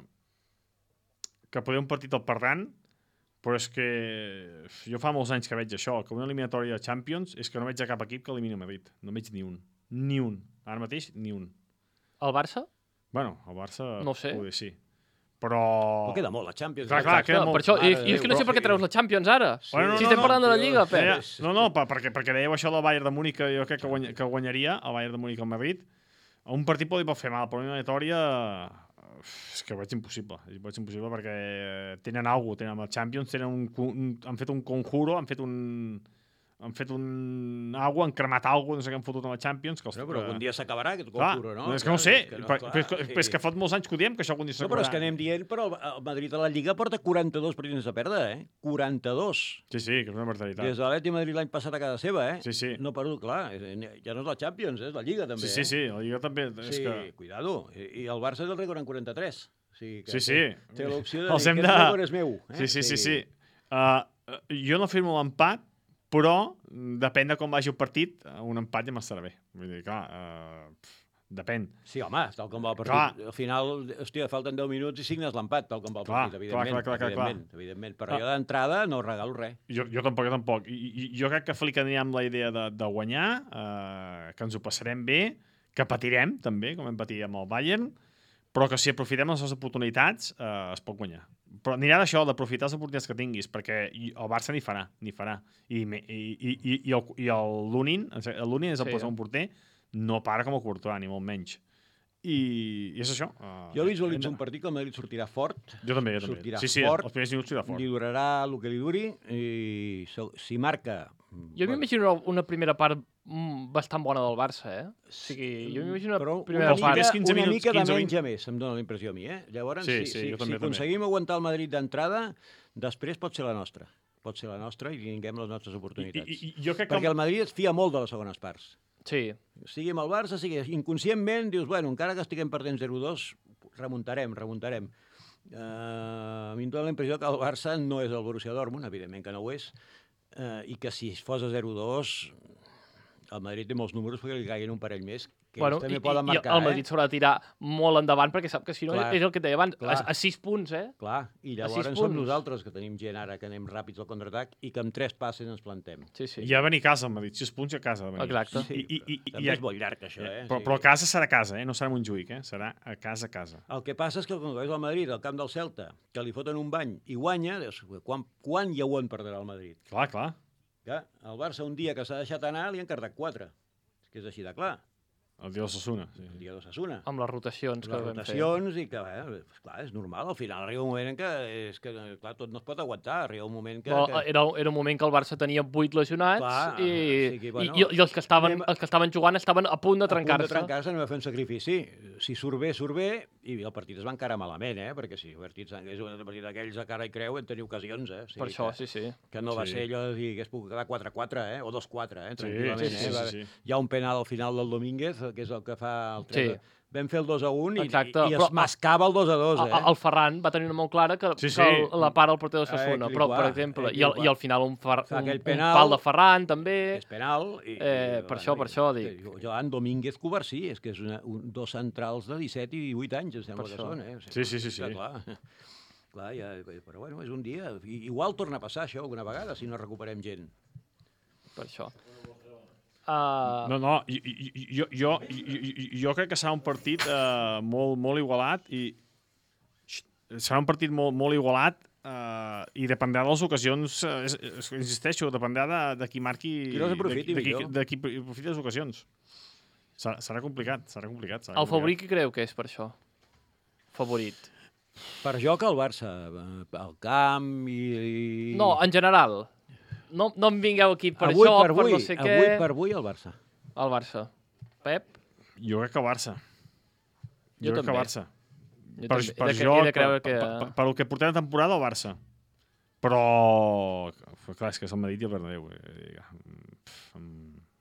Speaker 4: que poder un partit el perdran, però és que jo fa molts anys que veig això, que una eliminatòria de Champions és que no veig a cap equip que elimini Madrid. No veig ni un. Ni un. Ara mateix, ni un.
Speaker 2: El Barça?
Speaker 4: Bueno, el Barça
Speaker 2: No ho sé.
Speaker 4: poder sí. Però...
Speaker 5: Però queda molt, la Champions.
Speaker 4: Clar, clar,
Speaker 2: Exacte,
Speaker 4: queda molt.
Speaker 2: per això, i,
Speaker 5: Mare
Speaker 2: i és que no
Speaker 5: Déu,
Speaker 2: sé per què
Speaker 5: però-
Speaker 2: treus la Champions ara.
Speaker 4: Bueno,
Speaker 2: si
Speaker 4: no,
Speaker 2: estem
Speaker 4: no,
Speaker 2: parlant de la
Speaker 5: tio,
Speaker 2: Lliga,
Speaker 4: Deia,
Speaker 2: Pep.
Speaker 4: no, no, per- perquè, perquè dèieu això del Bayern de Múnich, que jo crec que, guanya, que guanyaria el Bayern de Múnich al Madrid. Un partit pot, pot fer mal, però una eliminatòria és que ho veig impossible. Ho veig impossible perquè tenen alguna cosa, tenen amb el Champions, tenen un, un, han fet un conjuro, han fet un... han fet un... Algo, han cremat alguna cosa, no sé què han fotut amb la Champions. Que els,
Speaker 5: No, però algun dia s'acabarà aquest
Speaker 4: clar,
Speaker 5: concurs, no?
Speaker 4: és que no ho sé,
Speaker 5: És que no,
Speaker 4: però,
Speaker 5: clar,
Speaker 4: però, és que,
Speaker 5: sí.
Speaker 4: però és que fa molts anys que ho diem, que això algun dia
Speaker 5: No, però és
Speaker 4: s'acabarà.
Speaker 5: que anem dient, però el- el Madrid a la Lliga porta quaranta-dos partits sense perdre, eh? quaranta-dos.
Speaker 4: Sí, sí, que és una barbaritat.
Speaker 5: Des de l'Atleti Madrid l'any passat a casa seva, eh?
Speaker 4: Sí, sí.
Speaker 5: No perdut, clar, eh, ja no és la Champions, és la Lliga també,
Speaker 4: Sí, sí,
Speaker 5: eh?
Speaker 4: sí, la Lliga també... És
Speaker 5: Sí,
Speaker 4: que...
Speaker 5: cuidado. I, I el Barça és el rècord en quaranta-tres. O sigui que
Speaker 4: Sí, sí.
Speaker 5: Té, té l'opció de
Speaker 4: Els
Speaker 5: dir
Speaker 4: hem
Speaker 5: que
Speaker 4: de-
Speaker 5: aquest rècord és meu. Eh?
Speaker 4: Sí, sí, sí, sí. Uh, jo no firmo l'empat, però depèn de com vagi el partit, un empat ja m'estarà bé. Vull dir, clar, uh, Depèn.
Speaker 5: Sí, home, tal com va el partit.
Speaker 4: Clar.
Speaker 5: Al final, hòstia, falten deu minuts i signes l'empat, tal com va el
Speaker 4: Clar,
Speaker 5: partit, evidentment.
Speaker 4: clar, clar, clar, clar.
Speaker 5: evidentment, evidentment. Però jo d'entrada no regalo res.
Speaker 4: Jo, jo tampoc, jo tampoc. I, i, jo crec que Flick anirà amb la idea de, de guanyar, eh, que ens ho passarem bé, que patirem, també, com hem patit amb el Bayern, però que si aprofitem les nostres oportunitats eh, es pot guanyar. Però anirà d'això, d'aprofitar les oportunitats que tinguis, perquè el Barça n'hi farà, n'hi farà. I, i, i, i, i el, i el Lunin, el Lunin és el
Speaker 2: Sí.
Speaker 4: segon porter, no para com a Courtois, ni molt menys. I, i és això. Uh,
Speaker 5: Jo visualitzo un partit que el Madrid sortirà fort.
Speaker 4: Jo també, jo també.
Speaker 5: Sortirà
Speaker 4: Sí, sí,
Speaker 5: fort,
Speaker 4: els primers minuts sortirà fort.
Speaker 5: li durarà el que li duri i so- si marca...
Speaker 2: Jo m'imagino una primera part mm, bastant bona del Barça, eh? O sigui, jo m'imagino una
Speaker 5: Però
Speaker 2: primera
Speaker 5: una
Speaker 4: els
Speaker 2: part...
Speaker 4: primers
Speaker 5: mica,
Speaker 4: quinze
Speaker 5: una
Speaker 4: minuts,
Speaker 5: mica de
Speaker 4: quinze,
Speaker 5: menys a més, em dóna la impressió a mi, eh? Llavors,
Speaker 4: Sí,
Speaker 5: si,
Speaker 4: sí,
Speaker 5: si,
Speaker 4: jo
Speaker 5: si
Speaker 4: també, també.
Speaker 5: aconseguim aguantar el Madrid d'entrada, després pot ser la nostra. Pot ser la nostra i tinguem les nostres
Speaker 4: I,
Speaker 5: oportunitats.
Speaker 4: i, i jo crec que...
Speaker 5: Perquè el Madrid es fia molt de les segones parts.
Speaker 2: Sí,
Speaker 5: Sigui amb el Barça, sigui inconscientment, dius, bueno, encara que estiguem perdent zero dos, remuntarem, remuntarem. Uh, a mi em dóna la impressió que el Barça no és el Borussia Dortmund, evidentment que no ho és, uh, i que si fos a zero dos, el Madrid té molts números perquè li caiguin un parell més, que
Speaker 2: bueno,
Speaker 5: ells també
Speaker 2: i,
Speaker 5: poden
Speaker 2: i
Speaker 5: marcar,
Speaker 2: el Madrid
Speaker 5: eh?
Speaker 2: s'haurà de tirar molt endavant perquè sap que si no
Speaker 5: Clar.
Speaker 2: és el que et deia abans, a,
Speaker 5: Clar.
Speaker 2: a sis punts, eh?
Speaker 5: Clar, i
Speaker 2: sis
Speaker 5: llavors som
Speaker 2: punts.
Speaker 5: nosaltres que tenim gent ara que anem ràpids al contraatac i que amb tres passes ens plantem.
Speaker 2: Sí, sí.
Speaker 4: Ja venir a casa, el Madrid. sis punts i a casa. De venir.
Speaker 2: Exacte.
Speaker 4: I, i, i, i,
Speaker 5: També és molt llarg, això, eh?
Speaker 4: Però, però a casa serà a casa, eh? No serà a Montjuïc, eh? Serà a casa, a casa.
Speaker 5: El que passa és que quan veus el Madrid al camp del Celta, que li foten un bany i guanya, dius, quan, quan ja ho en perdrà el Madrid?
Speaker 4: Clar, clar.
Speaker 5: Que el Barça un dia que s'ha deixat anar li han cardat quatre. És que és així de clar.
Speaker 4: El dia del Sassuna. Sí.
Speaker 5: El dia d'Ossassuna.
Speaker 2: Amb les rotacions que
Speaker 5: Les
Speaker 2: vam fer.
Speaker 5: rotacions i que, eh, clar, és normal. Al final arriba un moment en què, és que, clar, tot no es pot aguantar. Arriba un moment que...
Speaker 2: Però
Speaker 5: que...
Speaker 2: era, era un moment que el Barça tenia vuit lesionats
Speaker 5: Clar,
Speaker 2: i,
Speaker 5: o sigui, bueno,
Speaker 2: i, i, els, que estaven,
Speaker 5: anem-
Speaker 2: els que estaven jugant estaven a punt de
Speaker 5: A punt
Speaker 2: trencar-se.
Speaker 5: de trencar-se, anem a fer un sacrifici. Si surt bé, surt bé, i el partit es va encara malament, eh? Perquè si el partit és un partit d'aquells a cara i creu, en teniu ocasions, eh? O sigui
Speaker 2: Per això,
Speaker 5: que,
Speaker 2: sí, sí.
Speaker 5: que no va
Speaker 4: Sí.
Speaker 5: ser allò de dir que es pugui quedar quatre quatre, eh? O dos quatre, eh?
Speaker 4: Sí,
Speaker 5: Tranquil·lament,
Speaker 4: sí, sí,
Speaker 5: eh? Va-
Speaker 4: sí, sí.
Speaker 5: Hi ha un penal al final del Domínguez, que és el que fa el
Speaker 2: Sí.
Speaker 5: tres. Vam fer el dos a un i,
Speaker 2: Exacte,
Speaker 5: i, i
Speaker 2: però-
Speaker 5: es mascava el dos a dos,
Speaker 2: El,
Speaker 5: eh?
Speaker 2: el Ferran va tenir una molt clara que,
Speaker 4: Sí,
Speaker 2: que
Speaker 4: sí.
Speaker 2: el, la para el porter de
Speaker 5: Eh,
Speaker 2: Sassuna,
Speaker 5: aquí
Speaker 2: però,
Speaker 5: li
Speaker 2: per
Speaker 5: va,
Speaker 2: exemple,
Speaker 5: aquí
Speaker 2: i, al,
Speaker 5: li va.
Speaker 2: i al final un, fer,
Speaker 5: Fa
Speaker 2: un,
Speaker 5: aquell
Speaker 2: un
Speaker 5: penal.
Speaker 2: pal de Ferran, també.
Speaker 5: És penal. I,
Speaker 2: Eh,
Speaker 5: i,
Speaker 2: per això, per això, dic.
Speaker 5: Jo- Joan Domínguez Covarsí, és que és una, un, dos centrals de disset i divuit anys, em sembla
Speaker 2: Per
Speaker 5: que
Speaker 2: això.
Speaker 5: són, eh? O sigui,
Speaker 4: Sí, sí, sí, sí.
Speaker 5: que, Clar, clar ja, però bueno, és un dia. I, igual torna a passar això alguna vegada, si no recuperem gent.
Speaker 2: Per això. Uh,
Speaker 4: No, no, jo, jo, jo, jo, jo crec que serà un partit eh, molt, molt igualat i Xt, serà un partit molt, molt igualat eh, i dependrà de les ocasions, eh, és- és- insisteixo, dependrà de, de qui marqui...
Speaker 5: Qui les aprofiti
Speaker 4: de, qui-
Speaker 5: millor.
Speaker 4: de qui aprofiti les ocasions. Serà, serà complicat, serà complicat. Serà
Speaker 2: el
Speaker 4: complicat.
Speaker 2: favorit qui creu que és per això? Favorit.
Speaker 5: Per joc al Barça, eh, al camp i... i...
Speaker 2: No, en general. No, no em vingueu aquí per
Speaker 5: avui
Speaker 2: això,
Speaker 5: per avui,
Speaker 2: per no sé què.
Speaker 5: avui per avui el Barça.
Speaker 2: El Barça. Pep?
Speaker 4: Jo crec que Barça.
Speaker 2: Jo
Speaker 4: Jo, crec
Speaker 2: també.
Speaker 4: que Barça.
Speaker 2: Jo
Speaker 4: Per,
Speaker 2: també.
Speaker 4: per
Speaker 2: He de,
Speaker 4: joc,
Speaker 2: he de creure
Speaker 4: per,
Speaker 2: que...
Speaker 4: per, per, per, el que portem de temporada, el Barça. Però, clar, és que és el Madrid i el Bernabéu. eh, pf, mm.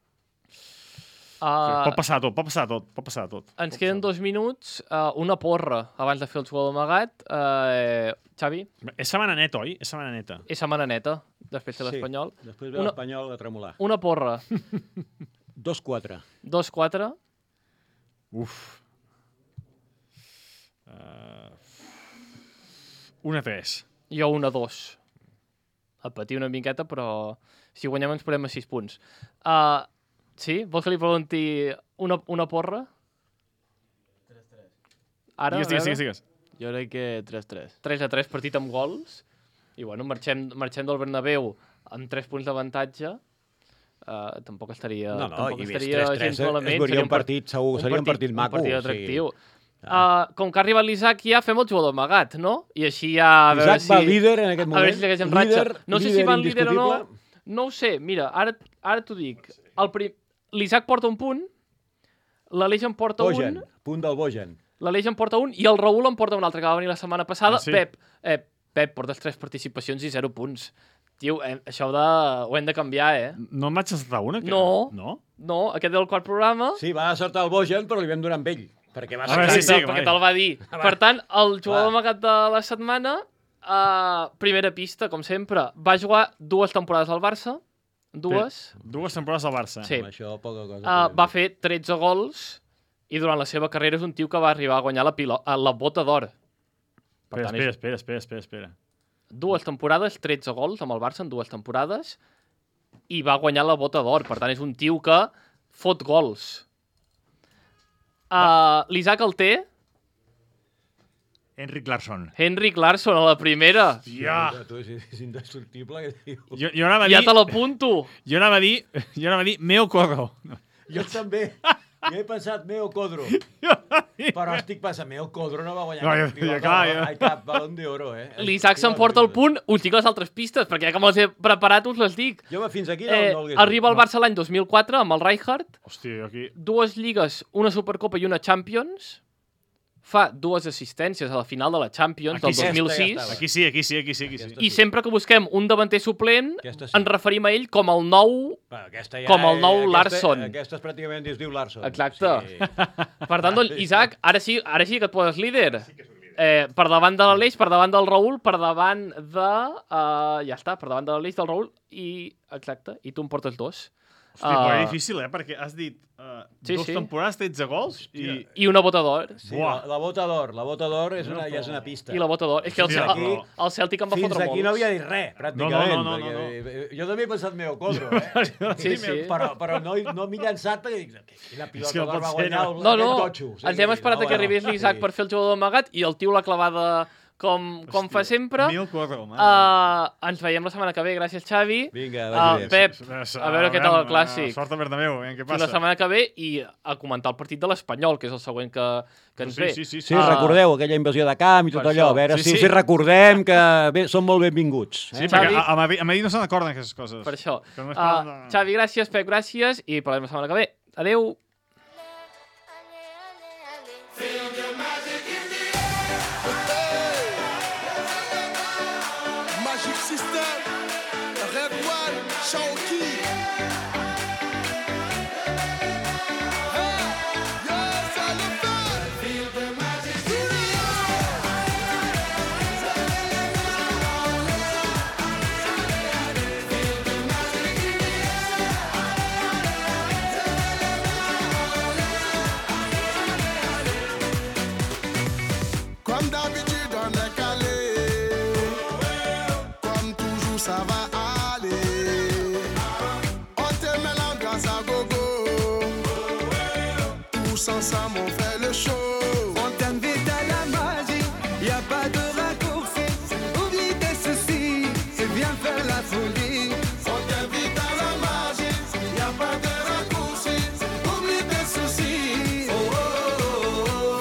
Speaker 2: Uh,
Speaker 4: Pot passar tot, pot passar tot, pot passar tot.
Speaker 2: ens queden dos minuts, uh, una porra abans de fer el jugador amagat. Uh, Xavi,
Speaker 4: És setmana neta, oi? És setmana neta.
Speaker 2: és setmana neta, després de
Speaker 5: Sí.
Speaker 2: l'Espanyol.
Speaker 5: Després ve
Speaker 2: Una-
Speaker 5: l'Espanyol a tremolar.
Speaker 2: Una porra,
Speaker 5: dos quatre.
Speaker 2: dos quatre,
Speaker 4: Uf. Uh, una tres.
Speaker 2: jo una dos. A patir una miqueta, però si guanyem ens posem a sis punts. Uh, sí? Vols que li pregunti una, una porra? Ara,
Speaker 4: Digues,
Speaker 2: a
Speaker 4: digues,
Speaker 2: veure?
Speaker 4: digues, digues.
Speaker 6: Jo crec que tres tres.
Speaker 2: tres a tres, partit amb gols. I bueno, marxem, marxem del Bernabéu amb tres punts d'avantatge. Uh, tampoc estaria,
Speaker 5: No, no,
Speaker 2: tampoc
Speaker 5: i més
Speaker 2: estaria
Speaker 5: tres tres
Speaker 2: gens
Speaker 5: es
Speaker 2: malament.
Speaker 5: veuria
Speaker 2: Seria
Speaker 5: un partit, segur, seria un partit maco,
Speaker 2: Un partit
Speaker 5: o sigui,
Speaker 2: atractiu.
Speaker 5: ah.
Speaker 2: Uh, com que ha arribat l'Isaac, ja fem el jugador amagat, no? I així ja... A veure
Speaker 5: Isaac
Speaker 2: si,
Speaker 5: va líder en aquest
Speaker 2: a
Speaker 5: moment.
Speaker 2: veure si segueix en ratxa.
Speaker 5: Líder-
Speaker 2: No sé si
Speaker 5: líder
Speaker 2: van líder o no.
Speaker 5: indiscutible.
Speaker 2: No ho sé. Mira, ara, ara t'ho dic. El prim... L'Isaac porta un punt, l'Aleix en porta
Speaker 5: Bojan,
Speaker 2: un,
Speaker 5: punt del Bojan.
Speaker 2: l'Aleix en porta un i el Raül en porta un altre, que va venir la setmana passada.
Speaker 4: Ah, sí?
Speaker 2: Pep, eh, Pep, portes tres participacions i zero punts. Tio, eh, això de... ho hem de canviar, eh?
Speaker 4: No em vaig encertar una? Que...
Speaker 2: No.
Speaker 4: No?
Speaker 2: No, aquest és el quart programa.
Speaker 5: Sí, va acertar el Bojan, però li vam donar amb ell. Perquè va
Speaker 4: A veure, sí,
Speaker 2: Exacte,
Speaker 4: sí,
Speaker 2: perquè
Speaker 4: vai.
Speaker 2: te'l va dir. Per tant, el jugador
Speaker 5: Clar.
Speaker 2: amagat de la setmana, uh, primera pista, com sempre, va jugar dues temporades al Barça, dues,
Speaker 4: Dues temporades al Barça.
Speaker 2: Sí.
Speaker 5: Amb això poca cosa.
Speaker 2: uh,
Speaker 5: podem
Speaker 2: va
Speaker 5: dir.
Speaker 2: fer tretze gols i durant la seva carrera és un tio que va arribar a guanyar la, pilo a la bota d'or. Per
Speaker 4: Espera,
Speaker 2: tant,
Speaker 4: espera,
Speaker 2: és
Speaker 4: espera, espera, espera, espera.
Speaker 2: dues temporades, tretze gols amb el Barça en dues temporades, i va guanyar la bota d'or. Per tant, és un tio que fot gols. Uh, L'Isaac el té,
Speaker 7: Henrik Larsson.
Speaker 2: Henrik Larsson a la primera.
Speaker 4: Ja!
Speaker 5: Tu és, és indestructible. Que diu.
Speaker 4: Jo, jo, anava a dir,
Speaker 2: Ja te l'apunto.
Speaker 4: jo anava a dir... Jo anava a dir Meo Corro.
Speaker 5: Jo també. Jo he pensat Meo Codro. Però estic pensant, Meo Codro no va guanyar
Speaker 4: No,
Speaker 5: cap,
Speaker 4: ja-
Speaker 5: pilota,
Speaker 4: ja, clar, ja.
Speaker 5: ai, cap balón d'oro, eh?
Speaker 2: L'Isaac s'emporta el punt. Us dic les altres pistes, perquè ja que me les he preparat us les dic.
Speaker 5: Jo fins aquí no,
Speaker 2: Eh,
Speaker 5: no el
Speaker 2: arriba al Barça l'any dos mil quatre amb el Rijkaard,
Speaker 4: Hòstia, jo aquí...
Speaker 2: dues lligues, una Supercopa i una Champions, fa dues assistències a la final de la Champions
Speaker 4: Aquí
Speaker 2: del
Speaker 4: sí,
Speaker 2: dos mil
Speaker 5: aquesta ja
Speaker 2: sis,
Speaker 5: estava.
Speaker 4: Aquí sí, aquí sí, aquí sí, aquí sí.
Speaker 5: Aquesta-
Speaker 2: i sempre que busquem un davanter suplent,
Speaker 5: Aquesta sí.
Speaker 2: ens referim a ell com el nou...
Speaker 5: Bueno, aquesta ja,
Speaker 2: com el nou
Speaker 5: aquesta,
Speaker 2: Larsson.
Speaker 5: Aquesta és pràcticament es diu Larsson.
Speaker 2: Exacte.
Speaker 5: Sí.
Speaker 2: Per tant, doncs, Isaac, ara sí, ara sí que et poses líder. Eh, per davant de l'Aleix, per davant del Raül, per davant de... Uh, ja està, per davant de l'Aleix, del Raül, i... Exacte, i tu em portes dos.
Speaker 4: Hòstia, però
Speaker 2: Ah.
Speaker 4: és difícil, eh? Perquè has dit uh,
Speaker 2: Sí,
Speaker 4: dos
Speaker 2: sí.
Speaker 4: temporades, tretze gols i...
Speaker 2: I una bota d'or.
Speaker 5: Sí, la, la bota d'or. La bota d'or és una,
Speaker 4: No,
Speaker 5: ja és
Speaker 4: però-
Speaker 5: una pista.
Speaker 2: I la bota d'or. És que el,
Speaker 4: Hòstia,
Speaker 2: el,
Speaker 4: però-
Speaker 2: el Celtic em va
Speaker 5: Fins
Speaker 2: fotre
Speaker 5: aquí
Speaker 2: molts.
Speaker 5: no havia dit res, pràcticament.
Speaker 4: No, no, no, no,
Speaker 5: perquè Jo també he pensat Meo Codro, eh?
Speaker 2: Sí, sí.
Speaker 5: Però, però no, no m'he llançat perquè dic, quina
Speaker 4: És
Speaker 5: pilota
Speaker 4: que no
Speaker 5: d'or
Speaker 4: pot
Speaker 5: va
Speaker 4: ser,
Speaker 5: guanyar
Speaker 4: no.
Speaker 5: el,
Speaker 2: No, no,
Speaker 5: aquest totxo. Sí,
Speaker 2: ens hem esperat
Speaker 5: no,
Speaker 2: a que arribés
Speaker 5: bueno,
Speaker 2: l'Isaac
Speaker 5: sí.
Speaker 2: per fer el jugador amagat i el tio l'ha clavada com, com fa sempre.
Speaker 4: Meo Corro, man.
Speaker 2: Uh, ens veiem la setmana que ve, gràcies Xavi.
Speaker 5: Vinga,
Speaker 2: Uh,
Speaker 5: vagi bé.
Speaker 2: Pep, a veure què tal el clàssic.
Speaker 4: Sort a Bernabéu, eh? Què
Speaker 2: Fins la
Speaker 4: passa?
Speaker 2: setmana que ve i a comentar el partit de l'Espanyol, que és el següent que, que ens
Speaker 4: Sí,
Speaker 2: ve.
Speaker 4: sí, sí,
Speaker 5: Sí,
Speaker 2: Ah.
Speaker 5: recordeu aquella invasió de camp i tot
Speaker 2: Per
Speaker 5: allò.
Speaker 2: això.
Speaker 5: A veure
Speaker 4: Sí,
Speaker 5: si,
Speaker 4: sí.
Speaker 5: si recordem que bé, són molt benvinguts.
Speaker 4: Sí,
Speaker 5: Eh?
Speaker 4: perquè
Speaker 2: Xavi-
Speaker 4: a, a, Madrid, a Madrid no se'n acorden aquestes coses.
Speaker 2: Per això.
Speaker 4: Que només
Speaker 2: Uh,
Speaker 4: parlen de-
Speaker 2: Xavi, gràcies. Pep, gràcies. I parlem la setmana que ve. Adeu.
Speaker 8: Magic System, Red One, Shawky. Hey, yes, I love that. Feel the magic. Comme d'habitude, on est calé. Comme toujours, ça va aller. On te met l'ambiance à gogo. Tous ensemble, on fait le show.
Speaker 9: On t'invite à la magie, y a pas de raccourci. Oublie tes soucis, et viens faire la folie.
Speaker 8: On t'invite à la magie, y a pas de raccourci. Oublie tes soucis. Oh, oh, oh, oh.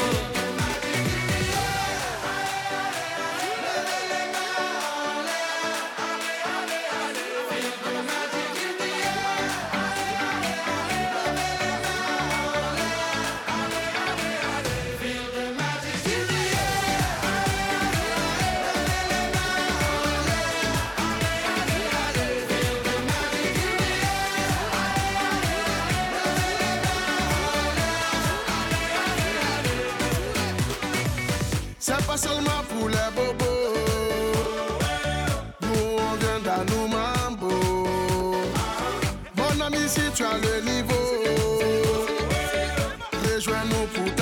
Speaker 8: C'est pas seulement pour les bobos. Nous on vient d'Anou Mambo. Mon ami, si tu as le niveau, rejoins-nous pour